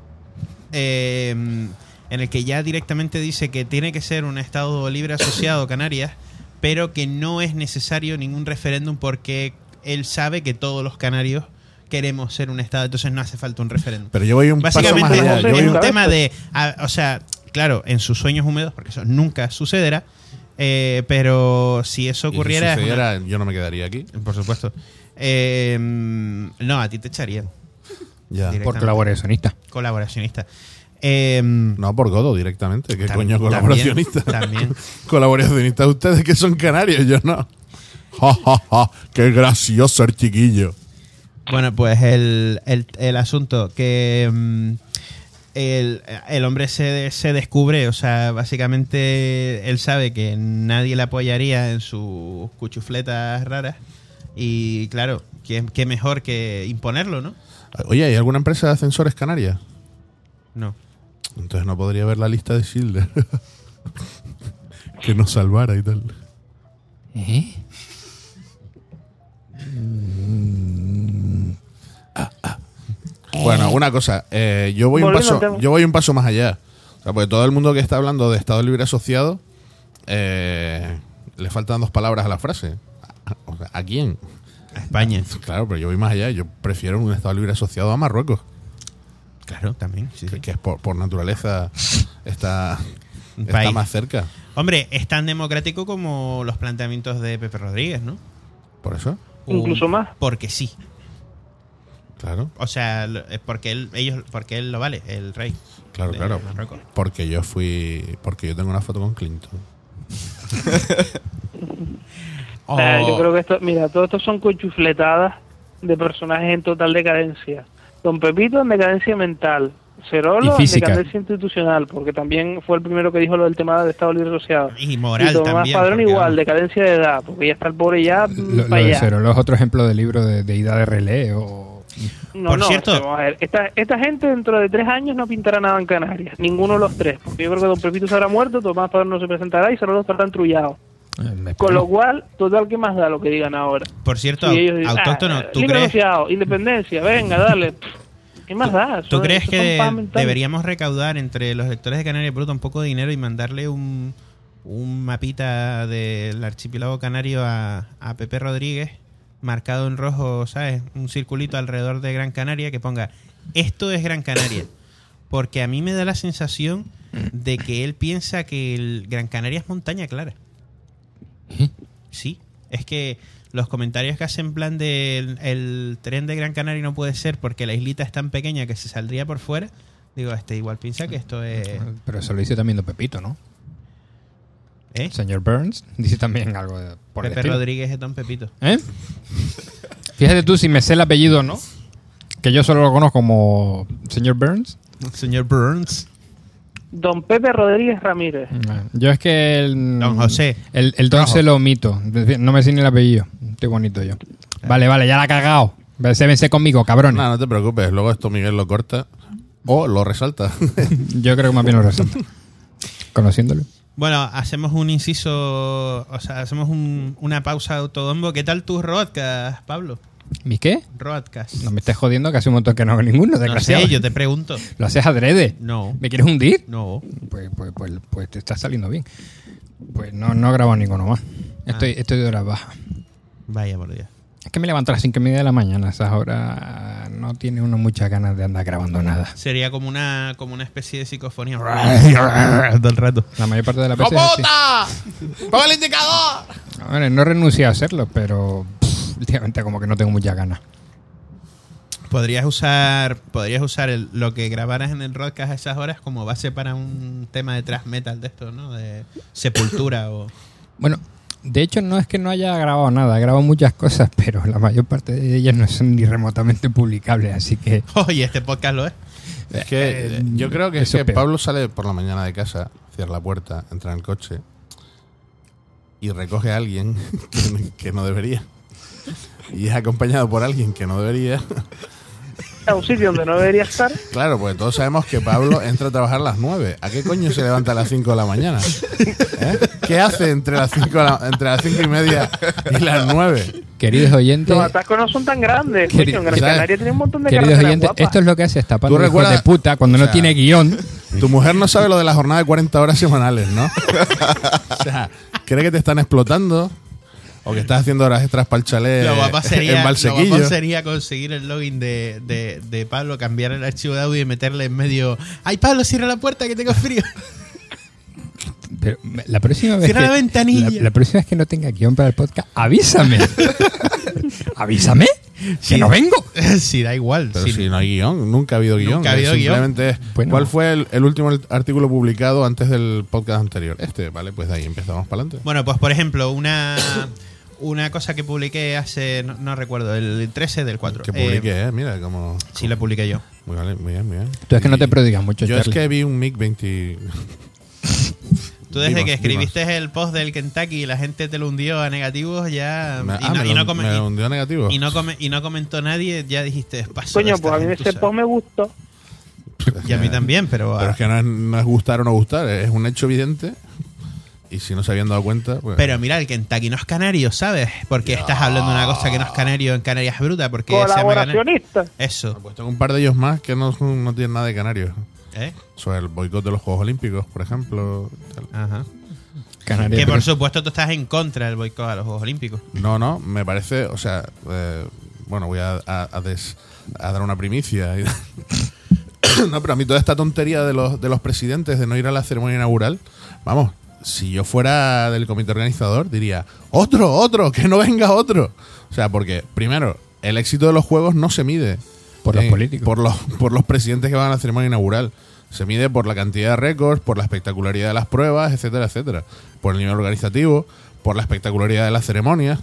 En el que ya directamente dice que tiene que ser un Estado libre asociado Canarias, pero que no es necesario ningún referéndum porque él sabe que todos los canarios queremos ser un Estado, entonces no hace falta un referéndum. Pero yo voy un paso más Básicamente allá. Yo voy es un- un tema de, o sea, claro, en sus sueños húmedos, porque eso nunca sucederá, pero si eso y si ocurriera, sucediera, yo no me quedaría aquí. por supuesto, no, a ti te echarían. Ya. Directo. Por colaboracionista. Colaboracionista. No, por Godo directamente. ¿Qué coño También, colaboracionista? también. Colaboracionistas ustedes que son canarios, yo no. Ja, ja, ja. Qué gracioso el chiquillo. Bueno, pues el asunto que el hombre se descubre, o sea, básicamente él sabe que nadie le apoyaría en sus cuchufletas raras y claro, qué mejor que imponerlo, ¿no? Oye, ¿hay alguna empresa de ascensores canarias? No. Entonces no podría ver la lista de Schindler. Que nos salvara y tal. ¿Eh? Bueno, una cosa, yo voy Volviendo al tema. un paso más allá. O sea, porque todo el mundo que está hablando de Estado libre asociado, le faltan 2 palabras a la frase. O sea, ¿a quién? A España. Claro, pero yo voy más allá. Yo prefiero un Estado libre asociado a Marruecos, Claro, también. Sí, sí. que es por naturaleza está Un país. más cerca. Hombre, es tan democrático como los planteamientos de Pepe Rodríguez, ¿no? Por eso, Incluso más. Porque sí. claro, O sea, porque él lo vale, el rey. claro, de claro. Marruecos. Porque yo tengo una foto con Clinton. Yo creo que todo esto son cuchufletadas de personajes en total decadencia. Don Pepito en decadencia mental. Cerolo Y en física. decadencia institucional, porque también fue el primero que dijo lo del tema del Estado libre asociado. Y moral y Tomás también. Padrón porque, igual, vamos, decadencia de edad, porque ya está el pobre ya Lo para de allá. Cerolo es otro ejemplo de libro de ida de relé o Por cierto- vamos a ver. Esta gente dentro de 3 años no pintará nada en Canarias, ninguno de los 3, porque yo creo que don Pepito se habrá muerto, Tomás Padrón no se presentará y solo los estarán trullados. Con lo cual, total, ¿qué más da lo que digan ahora? Por cierto, Y ellos dicen, autóctono, ¿tú libre crees, asociado, independencia, venga, dale. ¿Qué más da? ¿tú crees Eso que son paz mentales. deberíamos recaudar entre los lectores de Canarias Bruta un poco de dinero y mandarle un mapita del archipiélago canario a Pepe Rodríguez, marcado en rojo, ¿sabes? Un circulito alrededor de Gran Canaria que ponga, esto es Gran Canaria? Porque a mí me da la sensación de que él piensa que el Gran Canaria es montaña clara. Sí, es que los comentarios que hacen en plan de el tren de Gran Canaria no puede ser porque la islita es tan pequeña que se saldría por fuera. Digo, igual piensa que esto es... Pero eso lo dice también don Pepito, ¿no? ¿Eh? Señor Burns dice también algo por el Pepe estilo. Rodríguez es Don Pepito. ¿Eh? Fíjate tú si me sé el apellido o no, que yo solo lo conozco como señor Burns. Señor Burns. Don Pepe Rodríguez Ramírez. Yo es que Don José. el don Rojo. se lo omito. No me sé ni el apellido. Estoy bonito yo. Vale, ya la ha cagado. Vence conmigo, cabrones. No te preocupes, luego esto Miguel lo corta o lo resalta. Yo creo que más bien lo resalta. Conociéndolo. Bueno, hacemos un inciso, o sea, hacemos una pausa autodombo. ¿Qué tal tus roadcasts, Pablo? ¿Mi qué? Roadcasts. No me estés jodiendo que hace un montón que no hago ninguno, No desgraciado. sé, yo te pregunto. ¿Lo haces adrede? No. ¿Me quieres hundir? No. Pues te está saliendo bien. Pues no he grabado ninguno más. Estoy de horas bajas. Vaya por Dios. Es que me levanto a las 5:30 de la mañana. A esas horas no tiene uno muchas ganas de andar grabando nada. Sería como una especie de psicofonía. Todo el rato. La mayor parte de las veces es así. ¡Ponga el indicador! Bueno, no renuncié a hacerlo, pero últimamente como que no tengo muchas ganas. Podrías usar lo que grabaras en el Roadcast a esas horas como base para un tema de thrash metal de esto, ¿no? De Sepultura o... Bueno, de hecho no es que no haya grabado nada. He grabado muchas cosas, pero la mayor parte de ellas no son ni remotamente publicables, así que... Oye, este podcast lo es. Es que yo creo que, eso es que peor. Pablo sale por la mañana de casa, cierra la puerta, entra en el coche y recoge a alguien que no debería. Y es acompañado por alguien que no debería. A un sitio donde no debería estar. Claro, porque todos sabemos que Pablo entra a trabajar a las 9. ¿A qué coño se levanta a las 5 de la mañana? ¿Eh? ¿Qué hace entre las 5 y media y las 9? Queridos oyentes... Los atascos no son tan grandes. Querido- Coño, en Gran ¿sabes? Canaria tiene un montón de Queridos carreteras oyentes, guapas. esto es lo que hace esta ¿Tú parte de hijos de recuerdas? puta cuando O no sea, tiene guión. Tu mujer no sabe lo de la jornada de 40 horas semanales, ¿no? O sea, cree que te están explotando o que estás haciendo horas extras para el chalet Lo guapo en sería Valsequillo. conseguir el login de Pablo, cambiar el archivo de audio y meterle en medio. ¡Ay, Pablo, cierra la puerta que tengo frío! Pero la próxima vez Cierra la ventanilla. la próxima vez que no tenga guión para el podcast, avísame. Avísame. Sí. Que no vengo. Sí, da igual. Pero sí. si no hay guión, nunca ha habido guión. Nunca ha habido Simplemente es, Bueno. ¿cuál fue el último artículo publicado antes del podcast anterior? Vale, pues de ahí empezamos para adelante. Bueno, pues por ejemplo, una cosa que publiqué hace, no recuerdo, el 13 del 4. Que publiqué, mira, como... Sí, lo publiqué yo. Muy bien, muy bien. Tú es que no te prodigas mucho, Yo es Charlie. que vi un MiG 20... Tú desde Vivas, que escribiste el post del Kentucky y la gente te lo hundió a negativos, ya... me lo hundió negativo. y no comentó nadie, ya dijiste paso. Coño, pues a mí ese post me gustó. Y a mí también, pero es que no es gustar o no gustar, es un hecho evidente. Y si no se habían dado cuenta, pues... Pero mira, el Kentucky no es canario, ¿sabes? Porque estás hablando de una cosa que no es canario en Canarias Bruta, porque se llama Colaboracionista. Eso. Pues tengo un par de ellos más que no tienen nada de canarios. ¿Eh? Sobre el boicot de los Juegos Olímpicos, por ejemplo. Ajá. Canarias, Que por pero- supuesto tú estás en contra del boicot a los Juegos Olímpicos. No, me parece, o sea, bueno, voy a dar una primicia. No, pero a mí toda esta tontería de los presidentes de no ir a la ceremonia inaugural, vamos, si yo fuera del comité organizador diría, otro, que no venga otro. O sea, porque primero, el éxito de los juegos no se mide Por los políticos. por los presidentes que van a la ceremonia inaugural. Se mide por la cantidad de récords, por la espectacularidad de las pruebas, etcétera, etcétera. Por el nivel organizativo, por la espectacularidad de las ceremonias.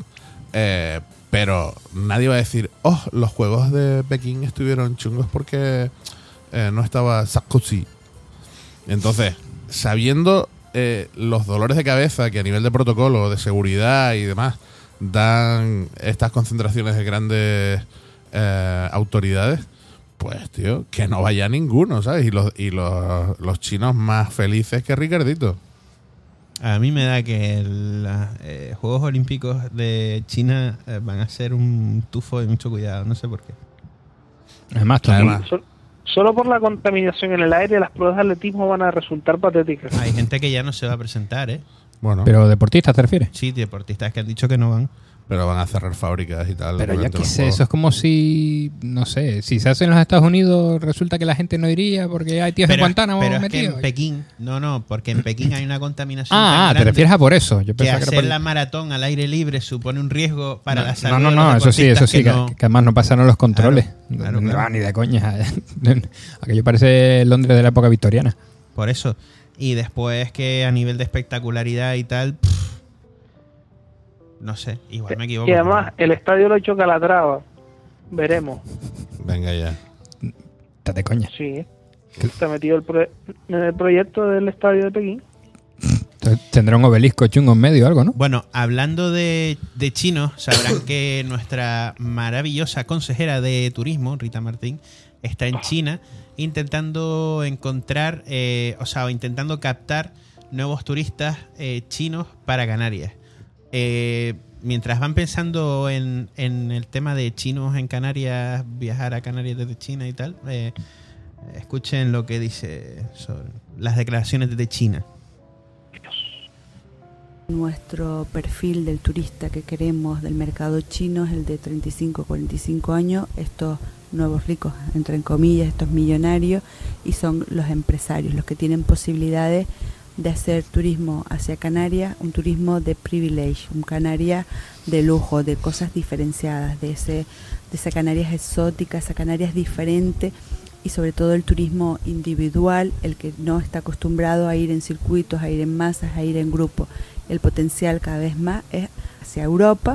Pero nadie va a decir, los Juegos de Pekín estuvieron chungos porque no estaba Sarkozy. Entonces, sabiendo los dolores de cabeza que a nivel de protocolo, de seguridad y demás dan estas concentraciones de grandes autoridades, pues, tío, que no vaya ninguno, ¿sabes? Y los chinos más felices que Ricardito. A mí me da que los Juegos Olímpicos de China van a ser un tufo de mucho cuidado, no sé por qué. Además, Solo por la contaminación en el aire, las pruebas de atletismo van a resultar patéticas. Hay gente que ya no se va a presentar, ¿eh? Bueno, ¿pero deportistas te refieres? Sí, deportistas que han dicho que no van. pero van a cerrar fábricas y tal. Pero ya durante que los sé, juegos. eso es como si, no sé, si se hace en los Estados Unidos, resulta que la gente no iría porque hay tíos en Guantánamo pero es que metidos. en Pekín, no, porque en Pekín hay una contaminación tan te grande refieres a por eso. Yo que pensaba que hacer era por... la maratón al aire libre supone un riesgo para la salud. No, de los eso sí, deportistas que además no pasaron los controles. Claro. No va ni de coña. Aquello parece Londres de la época victoriana. Por eso. Y después que a nivel de espectacularidad y tal, no sé, igual me equivoco. Y además, el estadio lo ha hecho Calatrava. Veremos. Venga ya. Estás de coña. Sí. Está metido en el proyecto del estadio de Pekín. Entonces, tendrá un obelisco chungo en medio o algo, ¿no? Bueno, hablando de chinos, sabrán que nuestra maravillosa consejera de turismo, Rita Martín, está en China intentando encontrar, intentando captar nuevos turistas chinos para Canarias. Mientras van pensando en el tema de chinos en Canarias, viajar a Canarias desde China y tal, escuchen lo que dice sobre las declaraciones desde China. Nuestro perfil del turista que queremos del mercado chino es el de 35-45 años, estos nuevos ricos, entre comillas, estos millonarios, y son los empresarios, los que tienen posibilidades de hacer turismo hacia Canarias, un turismo de privilege, un Canarias de lujo, de cosas diferenciadas, de esa Canarias exótica, esa Canarias diferente, y sobre todo el turismo individual, el que no está acostumbrado a ir en circuitos, a ir en masas, a ir en grupos. El potencial cada vez más es hacia Europa,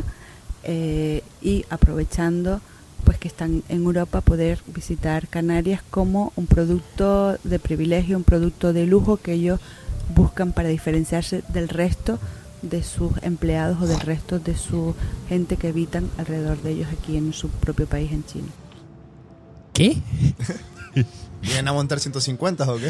y aprovechando pues que están en Europa, poder visitar Canarias como un producto de privilegio, un producto de lujo que ellos buscan para diferenciarse del resto de sus empleados o del resto de su gente que habitan alrededor de ellos aquí en su propio país, en China. ¿Qué? ¿Vienen a montar 150 o qué?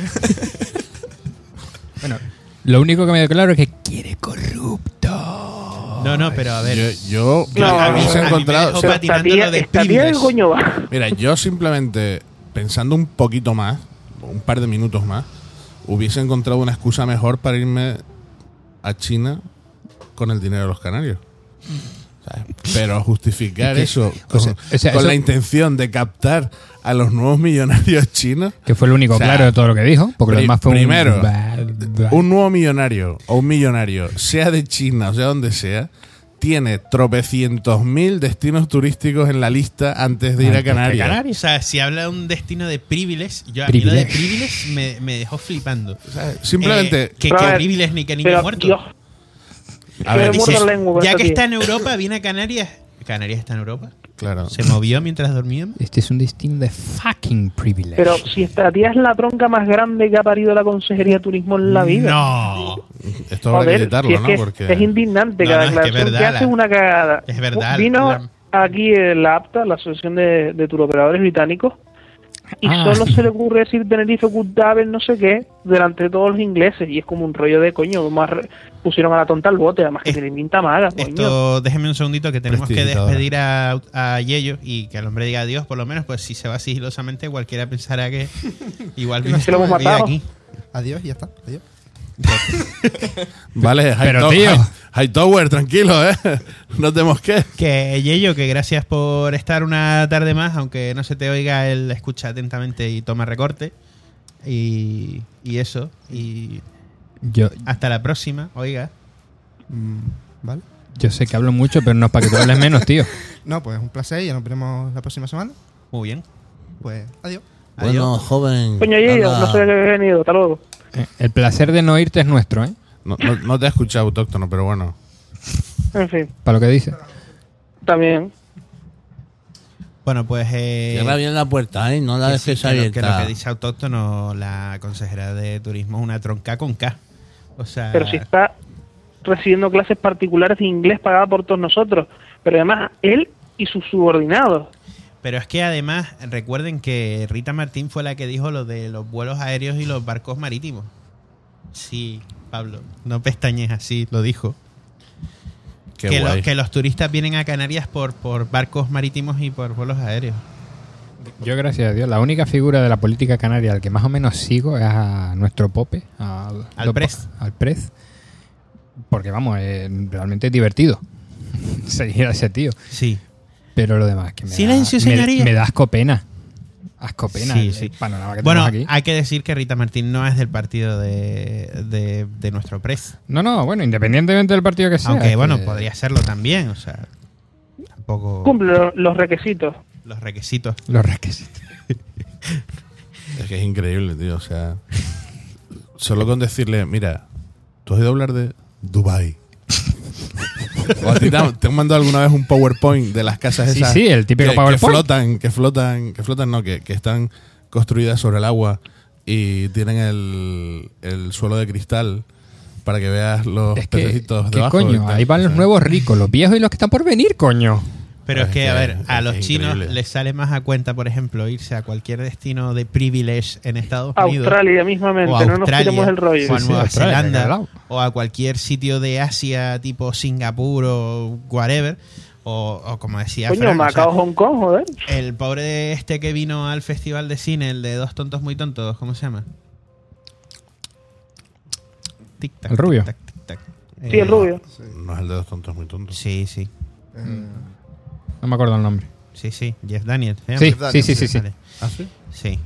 Bueno, lo único que me queda claro es que quiere corrupto. No, pero a ver. Yo No, hubiese no, encontrado. no, o sea, patinando lo de esta tía privilege. del coño va. mira, yo simplemente, pensando un poquito más, un par de minutos más, hubiese encontrado una excusa mejor para irme a China con el dinero de los canarios. ¿Sabes? Pero justificar eso con eso- la intención de captar a los nuevos millonarios chinos. Que fue lo único O sea, claro de todo lo que dijo. Porque lo demás fue primero, un... un nuevo millonario o un millonario, sea de China o sea donde sea, tiene tropecientos mil destinos turísticos en la lista antes de ir a Canarias. O sea, si habla de un destino de privilege, a mí lo de privilege me dejó flipando. O sea, simplemente que Pero a ver, privilege ni que niño Pero, muerto. Dios, a ver, me muerdo Dice, la lengua con ya esta que tía. está en Europa, viene a Canarias. ¿Canarias está en Europa? claro. ¿Se movió mientras dormíamos? Este es un destino de fucking privilege. Pero si esta tía es la tronca más grande que ha parido la Consejería de Turismo en la vida. No. Esto habrá que Joder, editarlo, si es ¿no? que Porque es indignante No, cada no, es que es declaración que verdad, hace es una cagada. es verdad, Vino aquí la APTA, la Asociación de Turoperadores Británicos, y Ah. solo se le ocurre decir Tenerife, Cuddavel, no sé qué, delante de todos los ingleses, y es como un rollo de coño, pusieron a la tonta al bote, además que tiene pinta maga, coño. Esto, déjenme un segundito que tenemos que Prestidigitadora. despedir a Yello y que el hombre diga adiós, por lo menos, pues si se va sigilosamente cualquiera pensará que igual No se lo hemos vive matado. aquí. Adiós, ya está. Adiós. vale, Pero, tío. Hightower, tranquilo, no tenemos que. Que Yello, que gracias por estar una tarde más, aunque no se te oiga, él escucha atentamente y toma recorte. Y eso. Y Yo hasta la próxima, oiga. ¿Vale? sé que hablo mucho, pero no es para que tú hables menos, tío. No, pues un placer. Ya nos veremos la próxima semana. Muy bien. Pues adiós. Adiós. joven. Coño, yo no sé de qué he venido, hasta luego. El placer de no oírte es nuestro, ¿eh? No te he escuchado, autóctono, pero bueno. En fin, Para lo que dice. también. Bueno, pues... Cierra bien la puerta, no la que sí, dejes que lo abierta. que dice Autóctono, la consejera de turismo, es una tronca con K. O sea... Pero si está recibiendo clases particulares de inglés pagadas por todos nosotros, pero además él y sus subordinados. Pero es que además, recuerden que Rita Martín fue la que dijo lo de los vuelos aéreos y los barcos marítimos. Sí, Pablo, no pestañes así, lo dijo. Qué guay. Que los turistas vienen a Canarias por barcos marítimos y por vuelos aéreos. Yo, gracias a Dios, la única figura de la política canaria al que más o menos sigo es a nuestro Pope, al Prez. Al Prez. Porque, vamos, realmente es divertido seguir a ese tío. Sí. Pero lo demás, que Silencio, señoría. Me da ascopena. Ascopena. Sí, sí. El panorama que Bueno, tenemos aquí. hay que decir que Rita Martín no es del partido de nuestro Prez. No, bueno, independientemente del partido que sea. Aunque, bueno, podría serlo también, o sea, tampoco... Cumple los requisitos. Los requisitos. Los requisitos. Es que es increíble, tío. O sea, solo con decirle, mira, ¿tú has oído hablar de Dubái? ¿O a ti te han mandado alguna vez un PowerPoint de las casas esas? Sí, el típico PowerPoint. Que están construidas sobre el agua y tienen el suelo de cristal para que veas los pececitos ¿qué debajo. coño? Ahí van los nuevos ricos, los viejos y los que están por venir, coño. Pero es que, a ver, a los es chinos increíble. les sale más a cuenta, por ejemplo, irse a cualquier destino de privilege en Estados Unidos. Australia mismamente, o a no nos tiremos el rollo. o a Nueva Australia, que al Zelanda, lado. o a cualquier sitio de Asia, tipo Singapur o whatever, o como decía Coño, Fran, Macao, Hong Kong, joder. el pobre este que vino al festival de cine, el de Dos tontos muy tontos, ¿cómo se llama? Tic tac, ¿El rubio? tic tac, tic tac. Sí, el rubio. No es el de Dos tontos muy tontos. Sí, sí. No me acuerdo el nombre. Sí, Jeff Daniels. ¿se llama? Sí, Jeff Daniels, sí. Vale. ¿Ah, sí? Sí,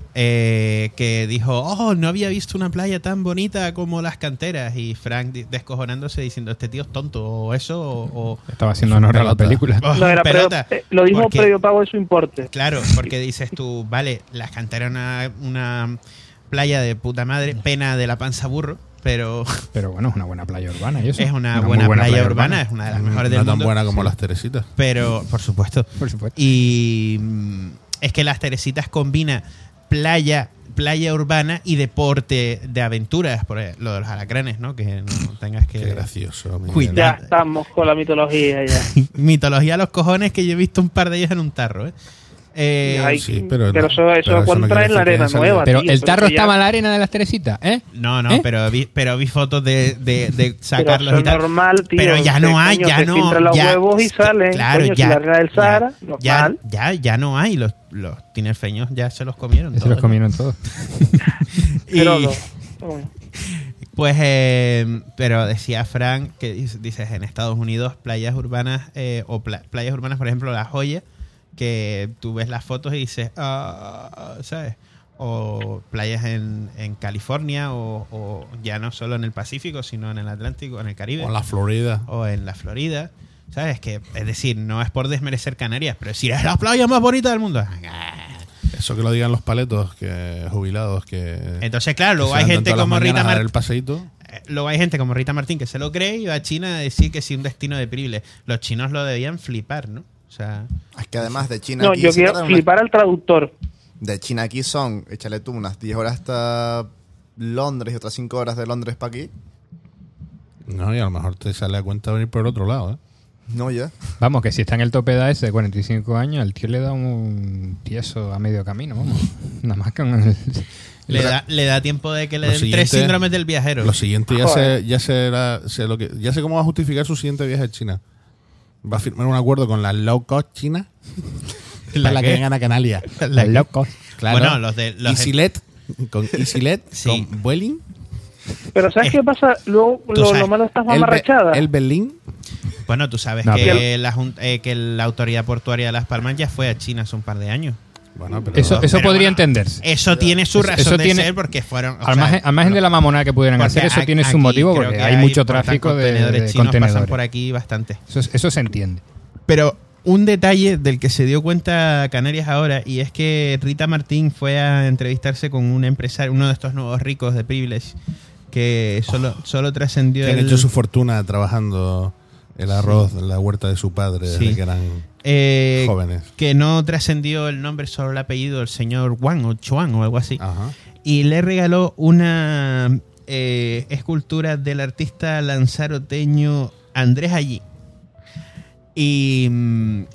que dijo, no había visto una playa tan bonita como las canteras, y Frank descojonándose diciendo, este tío es tonto, o eso, o Estaba haciendo honor a la pelota. película. o Lo, era pelota. lo dijo Porque- previo pago de su importe. Claro, porque dices tú, vale, las canteras una playa de puta madre, pena de la panza burro, pero Pero bueno, es una buena playa urbana. Y eso. es una muy buena playa urbana, es una de las mejores No del tan mundo. buena como las Teresitas. Pero, por supuesto. Por supuesto. Y es que las Teresitas combina playa urbana y deporte de aventuras, por lo de los alacranes, ¿no? Que no tengas que... Qué gracioso. Miguel. Cuidado. Ya estamos con la mitología ya. Mitología a los cojones, que yo he visto un par de ellos en un tarro, ¿eh? Ay, sí, pero pero no- eso pero eso cuando no traen quiere la decir que arena haya salido. nueva. Pero tío, el tarro eso ya- estaba en la arena de las Teresitas, ¿eh? No, ¿Eh? pero vi fotos de sacarlos pero y tal. eso es normal, tío. Pero ya no hay, Coño, ya se no. filtran los ya, huevos y salen. Claro, Coño, ya. si la arena del Sahara, ya, normal. ya no hay. Los tinerfeños ya se los comieron. Se todos. los comieron todos. Pero Y- no. Bueno. Pues, pero decía Frank que dices en Estados Unidos playas urbanas playas urbanas, por ejemplo, La Joya, que tú ves las fotos y dices, ¿sabes? O playas en California o ya no solo en el Pacífico, sino en el Atlántico, en el Caribe. O en la Florida. O en la Florida. ¿Sabes? Que, es decir, no es por desmerecer Canarias, pero decir, es la playa más bonita del mundo. Eso que lo digan los paletos, que jubilados, que... Entonces, claro, luego que se hay levantan gente todas las como mañanas Rita a dar Martín. el paseíto. Luego hay gente como Rita Martín que se lo cree y va a China a decir que sí, un destino de privilegio. Los chinos lo debían flipar, ¿no? O sea, Es que además de China No, aquí yo se quiero tardan flipar al traductor. de China aquí son, échale tú, unas 10 horas hasta Londres y otras 5 horas de Londres para aquí. No, y a lo mejor te sale a cuenta venir por el otro lado, ¿eh? No, ya. Vamos, que si está en el tope de AS de 45 años, el tío le da un tieso a medio camino, vamos. Nada más con el... le da tiempo de que le Lo den siguiente- 3 síndromes del viajero. Lo siguiente Joder. ya sé cómo va a justificar su siguiente viaje a China. Va a firmar un acuerdo con la low cost China para la que qué? vengan a Canarias. Los locos. Claro. Bueno, los de... EasyLet, con EasyLet, Sí. con Vueling, Pero ¿sabes qué pasa? Luego Tú sabes, lo malo está el mamarrachada. Berlín. Bueno, tú sabes No, que, que la autoridad portuaria de Las Palmas ya fue a China hace un par de años. Bueno, pero Eso Pero podría bueno, entenderse. Eso tiene su razón Eso de tiene- ser porque fueron... o Al sea, margen de la mamonada que pudieran porque hacer, eso tiene su aquí motivo creo porque que hay mucho portan tráfico de contenedores chinos, contenedores. pasan por aquí bastante. Eso se entiende. Pero un detalle del que se dio cuenta Canarias ahora, y es que Rita Martín fue a entrevistarse con un empresario, uno de estos nuevos ricos de Privilege, que solo trascendió que han hecho su fortuna trabajando el arroz en la huerta de su padre Sí. desde que eran jóvenes. que no trascendió el nombre, solo el apellido, el señor Wang o Chuan o algo así. Ajá. Y le regaló una escultura del artista lanzaroteño Andrés Allí. Y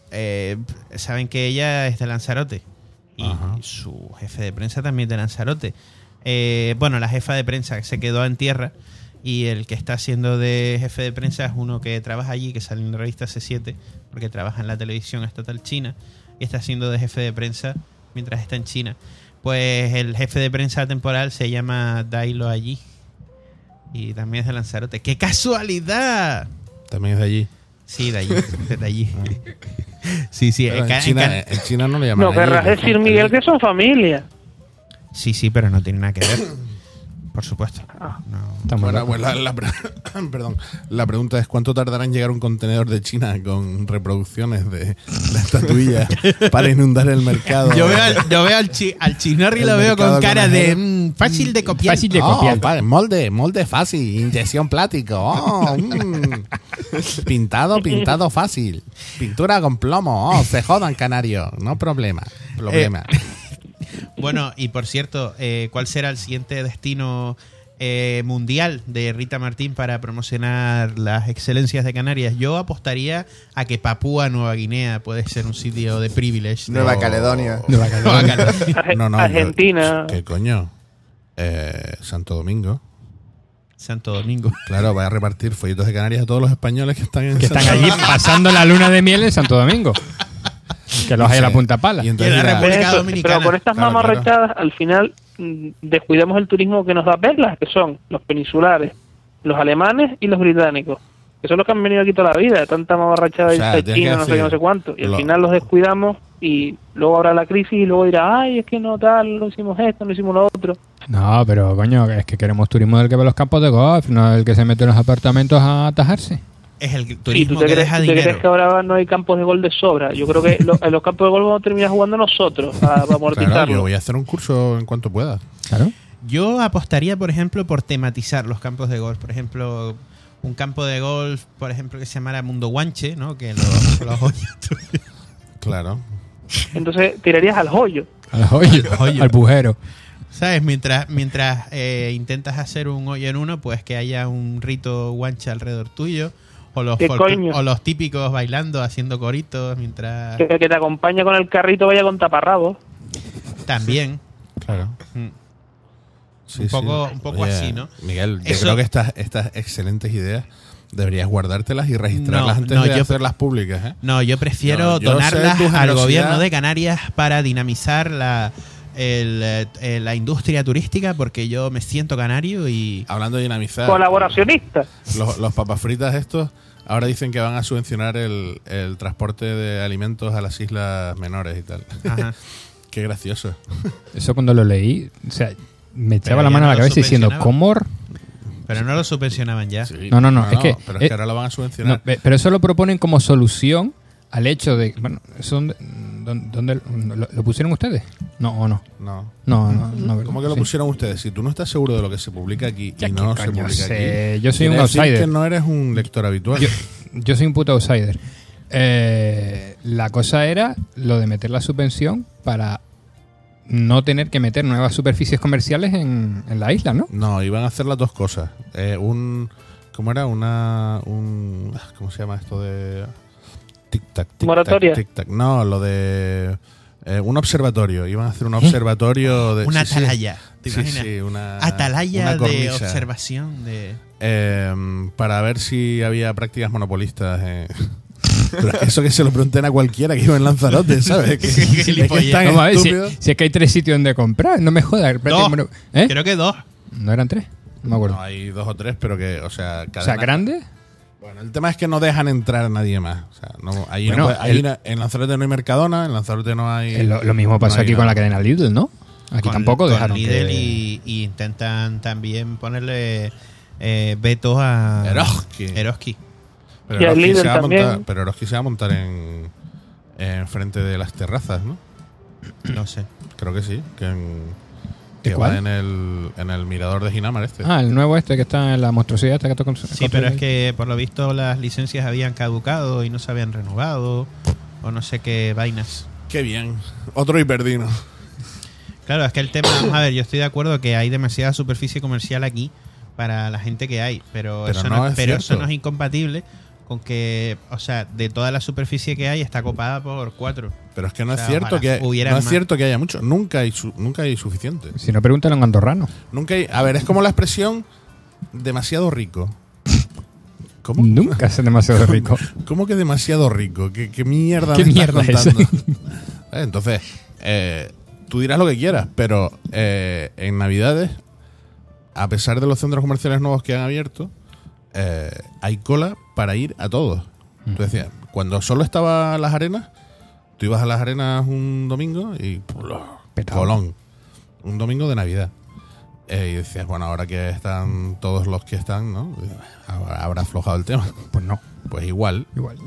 saben que ella es de Lanzarote y Ajá. su jefe de prensa también es de Lanzarote. Bueno, la jefa de prensa se quedó en tierra y el que está haciendo de jefe de prensa es uno que trabaja allí, que sale en la revista C7, porque trabaja en la televisión estatal china y está haciendo de jefe de prensa mientras está en China. Pues el jefe de prensa temporal se llama Dailo allí y también es de Lanzarote. ¡Qué casualidad! También es de allí. Sí, de allí. De allí. Sí, sí. Pero en China no le llaman No querrás allí, decir, Miguel, que son familia. Sí, pero no tiene nada que ver. Por supuesto. No. Bueno, pues perdón. La pregunta es: ¿cuánto tardará en llegar un contenedor de China con reproducciones de la estatuilla para inundar el mercado? Yo veo al Chinarri y lo veo con cara de fácil de copiar. Fácil de copiar. Vale, molde fácil, inyección plástico. Pintado fácil. Pintura con plomo. Se jodan, canario. No problema. Bueno, y por cierto, ¿cuál será el siguiente destino mundial de Rita Martín para promocionar las excelencias de Canarias? Yo apostaría a que Papúa Nueva Guinea puede ser un sitio de privilege. Nueva Caledonia. No, Argentina. ¿Qué coño? Santo Domingo. Santo Domingo. Claro, vaya a repartir folletos de Canarias a todos los españoles que están allí pasando la luna de miel en Santo Domingo. Que los hay a la punta pala. Y entonces pero con estas mamarrachadas, al final descuidamos el turismo que nos da perlas, que son los peninsulares, los alemanes y los británicos, que son los que han venido aquí toda la vida, tanta mamarrachada de China, no sé qué, no sé cuánto, y al final los descuidamos y luego habrá la crisis y luego dirá, ay, es que no tal, no hicimos esto, no hicimos lo otro. No, pero coño, es que queremos turismo del que va a los campos de golf, no el que se mete en los apartamentos a atajarse. Es el turismo ¿Tú que deja ¿tú dinero. crees que ahora no hay campos de gol de sobra? Yo creo que en los campos de gol vamos a terminar jugando nosotros para amortizarlo. Claro, yo voy a hacer un curso en cuanto pueda. Claro. Yo apostaría, por ejemplo, por tematizar los campos de golf. Por ejemplo, un campo de golf, por ejemplo, que se llamara Mundo Guanche, ¿no? Que los hoyos. Claro. Entonces tirarías al joyo. Al hoyo, al bujero. ¿Sabes? Mientras intentas hacer un hoyo en uno, pues que haya un rito guanche alrededor tuyo. O los típicos bailando, haciendo coritos mientras... Que te acompaña con el carrito vaya con taparrabos. También. Claro. Un poco Oye, así, ¿no? Miguel, yo creo que estas excelentes ideas deberías guardártelas y registrarlas antes de hacerlas públicas, ¿eh? No, yo prefiero donarlas al gobierno de Canarias para dinamizar la industria turística, porque yo me siento canario y... Hablando de dinamizar... Colaboracionista. Los papas fritas estos ahora dicen que van a subvencionar el transporte de alimentos a las islas menores y tal. Ajá. Qué gracioso. Eso cuando lo leí, o sea, me echaba Pero la ya mano no a la lo cabeza diciendo, subvencionaban. ¿cómo? Pero no lo subvencionaban ya. Sí. No, es que... Pero es que ahora lo van a subvencionar. No, pero eso lo proponen como solución al hecho de... Bueno, eso ¿dónde lo pusieron ustedes? ¿No o no? No. No. ¿Cómo que lo pusieron ustedes? Si tú no estás seguro de lo que se publica aquí Ya y que no se coño publica sé. aquí... Yo soy un quiere decir outsider. que no eres un lector habitual. Yo soy un puto outsider. La cosa era lo de meter la subvención para no tener que meter nuevas superficies comerciales en la isla, ¿no? No, iban a hacer las dos cosas. ¿Cómo era? ¿Cómo se llama esto de...? Tic-tac, tic-tac, ¿Moratoria? tic-tac. No, lo de... un observatorio. Iban a hacer un observatorio de... Una sí, atalaya. ¿Te sí, imaginas? sí, una atalaya una de cornisa. observación de... Para ver si había prácticas monopolistas. Pero eso que se lo pregunten a cualquiera que iba en Lanzarote, ¿sabes? Vamos a ver, si es que hay 3 sitios donde comprar, no me jodas. Creo que 2. ¿No eran 3? No me acuerdo. No, hay 2 o 3, pero que, o sea... ¿grandes? Bueno, el tema es que no dejan entrar a nadie más. O sea, en Lanzarote no hay Mercadona, en Lanzarote no hay... Lo mismo pasó no hay aquí con nada. la cadena Lidl, ¿no? Aquí tampoco dejaron Lidl que... y intentan también ponerle vetos a Pero Y al Eroski Lidl se va a también. montar, pero Eroski se va a montar en frente de las terrazas, ¿no? No sé. Creo que sí. ¿De Que cuál? va en el mirador de Ginamar este. el nuevo que está en la monstruosidad esta que toca. Sí, pero es que por lo visto las licencias habían caducado y no se habían renovado o no sé qué vainas. Qué bien. Otro hiperdino. Claro, es que el tema, vamos a ver, yo estoy de acuerdo que hay demasiada superficie comercial aquí para la gente que hay, pero eso no es incompatible con que, o sea, de toda la superficie que hay está copada por 4. Pero es que no O es sea, cierto ojalá que hubieran no es más. cierto que haya mucho. Nunca hay suficiente. Si no, pregúntale a un andorrano. Nunca hay. A ver, es como la expresión demasiado rico. ¿Cómo? Nunca es demasiado rico. ¿Cómo que demasiado rico? ¿Qué mierda ¿Qué me mierda estás es contando? Entonces, tú dirás lo que quieras, pero en Navidades, a pesar de los centros comerciales nuevos que han abierto, hay cola para ir a todos. Tú decías, cuando solo estaban las arenas, tú ibas a las arenas un domingo y colón. Un domingo de Navidad. Y decías, bueno, ahora que están todos los que están, ¿no? Habrá aflojado el tema. Pues no. Pues igual.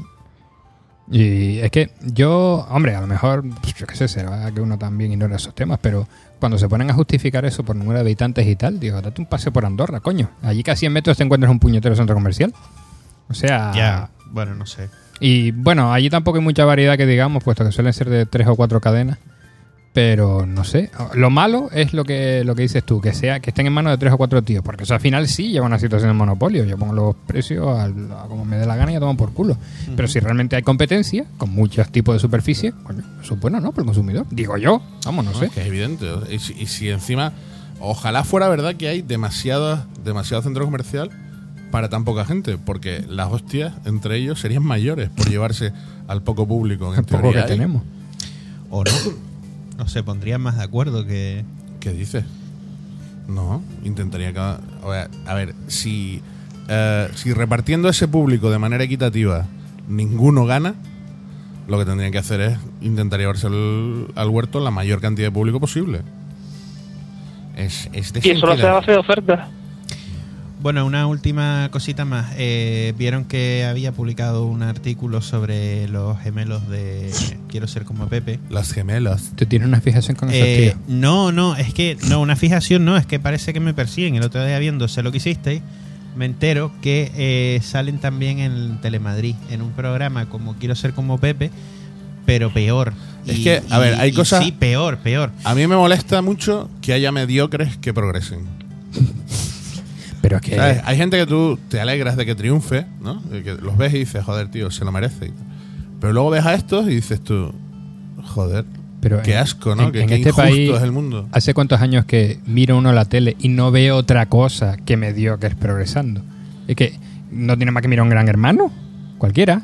Y es que yo, hombre, a lo mejor, yo qué sé, será que uno también ignora esos temas, pero cuando se ponen a justificar eso por número de habitantes y tal, digo, date un paseo por Andorra, coño. Allí que a 100 metros te encuentras un puñetero centro comercial. O sea... Ya, bueno, no sé. Y bueno, allí tampoco hay mucha variedad que digamos, puesto que suelen ser de 3 o 4 cadenas. Pero no sé, lo malo es lo que dices tú, que estén en manos de 3 o 4 tíos, porque eso al final sí lleva una situación de monopolio. Yo pongo los precios a como me dé la gana y ya toman por culo. Pero si realmente hay competencia, con muchos tipos de superficie, coño, eso es bueno, ¿no? Por el consumidor. Digo yo, vamos, no sé. Es que es evidente. Y si encima, ojalá fuera verdad que hay demasiado centro comercial para tan poca gente, porque las hostias entre ellos serían mayores por llevarse al poco público. El poco que tenemos. O no. No se pondrían más de acuerdo que... ¿Qué dices? No, intentaría que... A ver, si repartiendo ese público de manera equitativa ninguno gana, lo que tendrían que hacer es intentar llevarse al huerto la mayor cantidad de público posible. Es Y eso no se va a hacer oferta. Bueno, una última cosita más. Vieron que había publicado un artículo sobre los gemelos de Quiero ser como Pepe. Los gemelos. ¿Tú tienes una fijación con esos tíos? No, es que no, una fijación no, es que parece que me persiguen. El otro día viendo Sé lo que hicisteis, me entero que salen también en Telemadrid, en un programa como Quiero ser como Pepe, pero peor. Es que, a ver, hay cosas... Sí, peor. A mí me molesta mucho que haya mediocres que progresen. Pero es que... ¿Sabes? Hay gente que tú te alegras de que triunfe, ¿no? De que los ves y dices, joder, tío, se lo merece. Pero luego ves a estos y dices tú, joder, pero qué asco, ¿no? Qué este injusto país, es el mundo. ¿Hace cuántos años que mira uno la tele y no ve otra cosa que mediocres progresando? Es que no tiene más que mirar un Gran Hermano. Cualquiera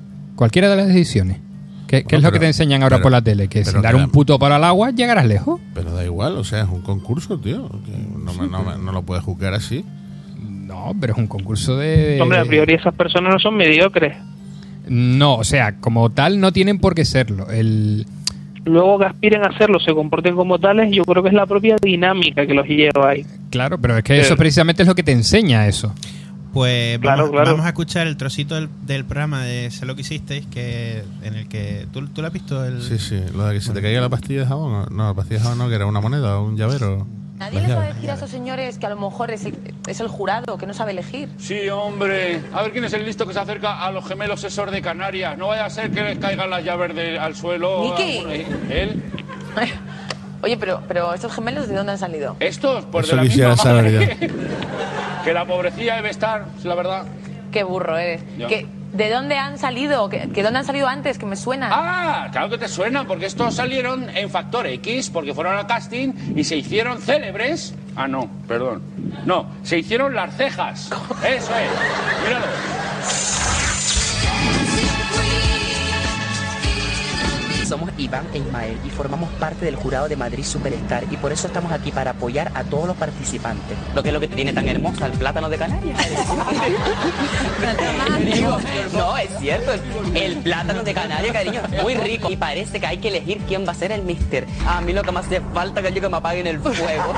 de las decisiones. ¿Qué es lo que te enseñan ahora por la tele? Que sin dar un puto palo al agua llegarás lejos. Pero da igual, o sea, es un concurso, tío. No lo puedes juzgar así. No, pero es un concurso de... Hombre, a priori esas personas no son mediocres. No, o sea, como tal no tienen por qué serlo. Luego que aspiren a hacerlo, se comporten como tales, yo creo que es la propia dinámica que los lleva ahí. Claro, pero es que eso precisamente es lo que te enseña eso. Pues claro. Vamos a escuchar el trocito del programa de Sé lo que hicisteis, en el que... ¿Tú lo has visto? Sí, lo de que se te caiga la pastilla de jabón. No, la pastilla de jabón no, que era una moneda o un llavero. Nadie les va a decir a esos señores que a lo mejor es el jurado, que no sabe elegir. Sí, hombre. A ver quién es el listo que se acerca a los gemelos esos de Canarias. No vaya a ser que les caigan las llaves al suelo. ¿Niki? ¿Él? Oye, pero ¿estos gemelos de dónde han salido? ¿Estos? Pues eso de la quisiera misma saber madre. Que la pobrecilla debe estar, la verdad. Qué burro eres. ¿De dónde han salido? ¿Que dónde han salido antes? Que me suena. Ah, claro que te suena, porque estos salieron en Factor X, porque fueron al casting y se hicieron célebres. Ah, no, perdón. No, se hicieron las cejas. Eso es. Míralo. Somos Iván e Ismael y formamos parte del jurado de Madrid Superstar y por eso estamos aquí para apoyar a todos los participantes. Lo que es lo que te tiene tan hermosa, el plátano de Canarias. Digo, no, es cierto, el plátano de Canarias, cariño, muy rico. Y parece que hay que elegir quién va a ser el mister. A mí lo que me hace falta es que me apaguen el fuego.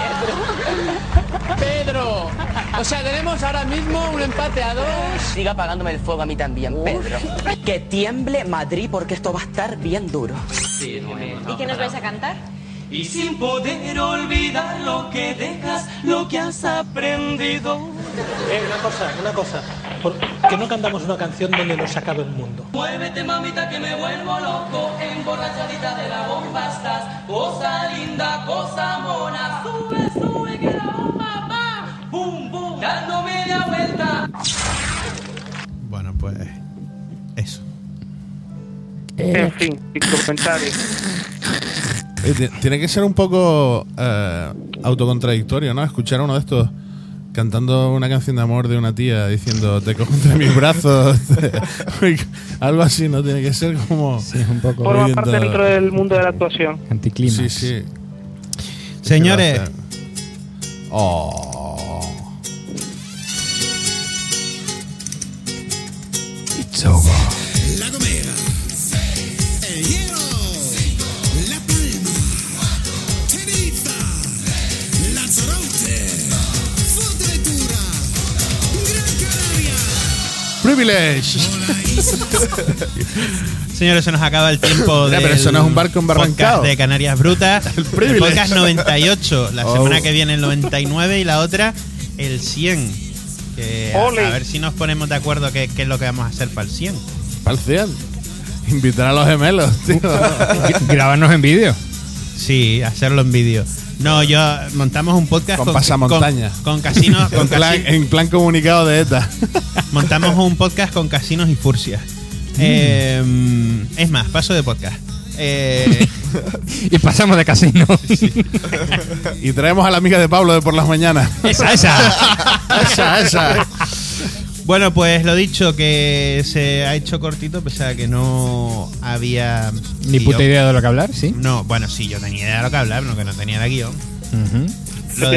Pedro, o sea, tenemos ahora mismo un empate a 2. Siga apagándome el fuego a mí también, Pedro. Que tiemble Madrid porque esto va a estar bien duro. ¿Y qué nos vais a cantar? Y sin poder olvidar lo que dejas, lo que has aprendido. Una cosa. ¿Por qué no cantamos una canción donde nos ha acabado el mundo? Muévete, mamita, que me vuelvo loco. Emborrachadita de la bomba estás. Cosa linda, cosa mona. Sube, que la bomba va. Bum, bum, dando media vuelta. Bueno, pues eso. En fin, sin comentarios. Tiene que ser un poco autocontradictorio, ¿no? Escuchar a uno de estos cantando una canción de amor de una tía diciendo te cojo entre mis brazos. Algo así, ¿no? Tiene que ser como... Sí, es un poco... Forma parte dentro del mundo de la actuación. Anticlímax. Sí. Señores... It's over. La Gomera, el Hierro, La Palma, Tenerife, Lanzarote, Fuerteventura, Gran Canaria. ¡Privilege! Señores, se nos acaba el tiempo Pero eso no es un barco embarrancado. podcast de Canarias Brutas. El Privilege. podcast 98. La semana que viene el 99 y la otra el 100. Que a ver si nos ponemos de acuerdo qué es lo que vamos a hacer para el 100. ¿Para el 100? Invitar a los gemelos, tío. Grabarnos en vídeo. Sí, hacerlo en vídeo. No, montamos un podcast con pasamontaña. Con casinos. en plan comunicado de ETA. Montamos un podcast con casinos y furcias. Es más, paso de podcast. Y pasamos de casino. Sí. Y traemos a la amiga de Pablo de por las mañanas. Esa. Bueno, pues lo dicho, que se ha hecho cortito, pese a que no había... Ni puta idea de lo que hablar, ¿sí? No, bueno, sí, yo tenía idea de lo que hablar, no que no tenía la guión. Lo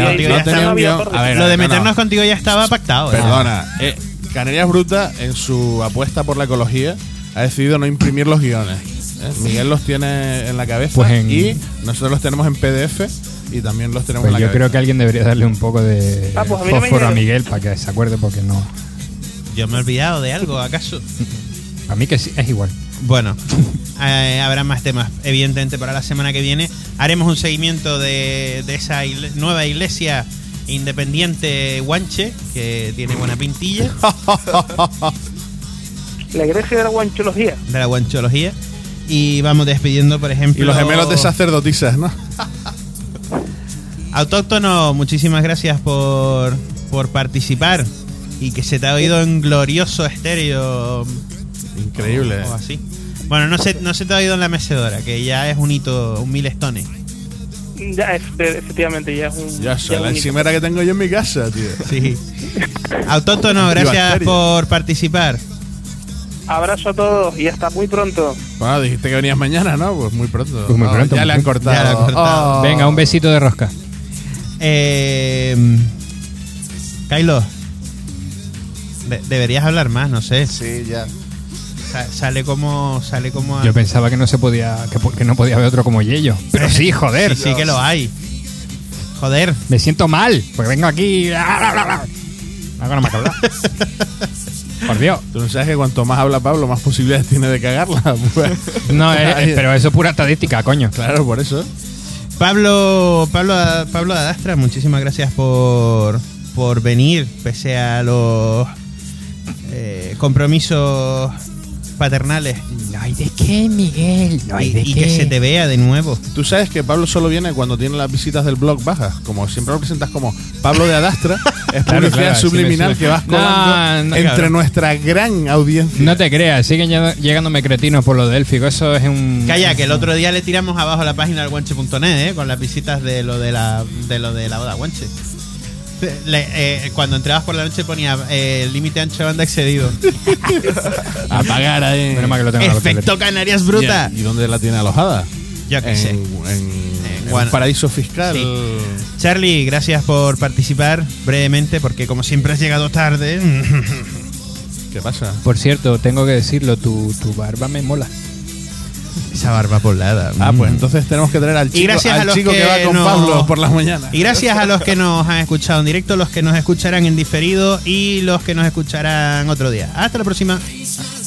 de meternos contigo ya estaba pactado. Perdona, Canarias Bruta, en su apuesta por la ecología, ha decidido no imprimir los guiones. Miguel los tiene en la cabeza y nosotros los tenemos en PDF y también los tenemos en la cabeza. Yo creo que alguien debería darle un poco de fósforo a Miguel para que se acuerde, porque no... Yo me he olvidado de algo, ¿acaso? A mí que sí, es igual. Bueno, habrá más temas. Evidentemente, para la semana que viene haremos un seguimiento de esa nueva iglesia independiente Guanche, que tiene buena pintilla. La iglesia de la guanchología. De la guanchología. Y vamos despidiendo, por ejemplo... Y los gemelos de sacerdotisas, ¿no? Autóctono, muchísimas gracias por participar. Y que se te ha oído en glorioso estéreo. Increíble. O así. Bueno, no se te ha oído en la mecedora, que ya es un hito, un milestone. Ya, efectivamente, ya es un... Ya la encimera que tengo yo en mi casa, tío. Sí. Autóctono, gracias por participar. Abrazo a todos y hasta muy pronto. Bueno, dijiste que venías mañana, ¿no? Pues muy pronto. Pues muy pronto. Ya le han cortado. Venga, un besito de rosca. Kylo, deberías hablar más, no sé. Sí, ya. Sale como Yo pensaba que no se podía, que no podía haber otro como Yello. Pero sí, joder. Sí que lo hay. Joder. Me siento mal, porque vengo aquí. Ahora no me hablar. Por Dios. Tú no sabes que cuanto más habla Pablo, más posibilidades tiene de cagarla. Pues. No, pero eso es pura estadística, coño. Claro, por eso. Pablo Adastra, muchísimas gracias por venir, pese a los compromisos paternales. No hay de qué, Miguel. No hay de y qué. Que se te vea de nuevo. Tú sabes que Pablo solo viene cuando tiene las visitas del blog bajas. Como siempre lo presentas como Pablo de Adastra, es publicidad subliminal que vas colando entre nuestra gran audiencia. No te creas, siguen llegándome cretinos por lo de élfico. Eso es un... Calla, que el otro día le tiramos abajo la página del guanche.net, con las visitas de lo de la boda guanche. Cuando entrabas por la noche ponía límite ancho de banda excedido. A pagar ahí. Efecto Canarias Bruta. ¿Y dónde la tiene alojada? Yo qué sé. En un paraíso fiscal. Sí. Charlie, gracias por participar brevemente, porque como siempre has llegado tarde. ¿Qué pasa? Por cierto, tengo que decirlo, tu barba me mola. Esa barba poblada. Pues entonces tenemos que traer al chico, que va con Pablo por las mañanas. Y gracias a los que nos han escuchado en directo, los que nos escucharán en diferido y los que nos escucharán otro día. Hasta la próxima.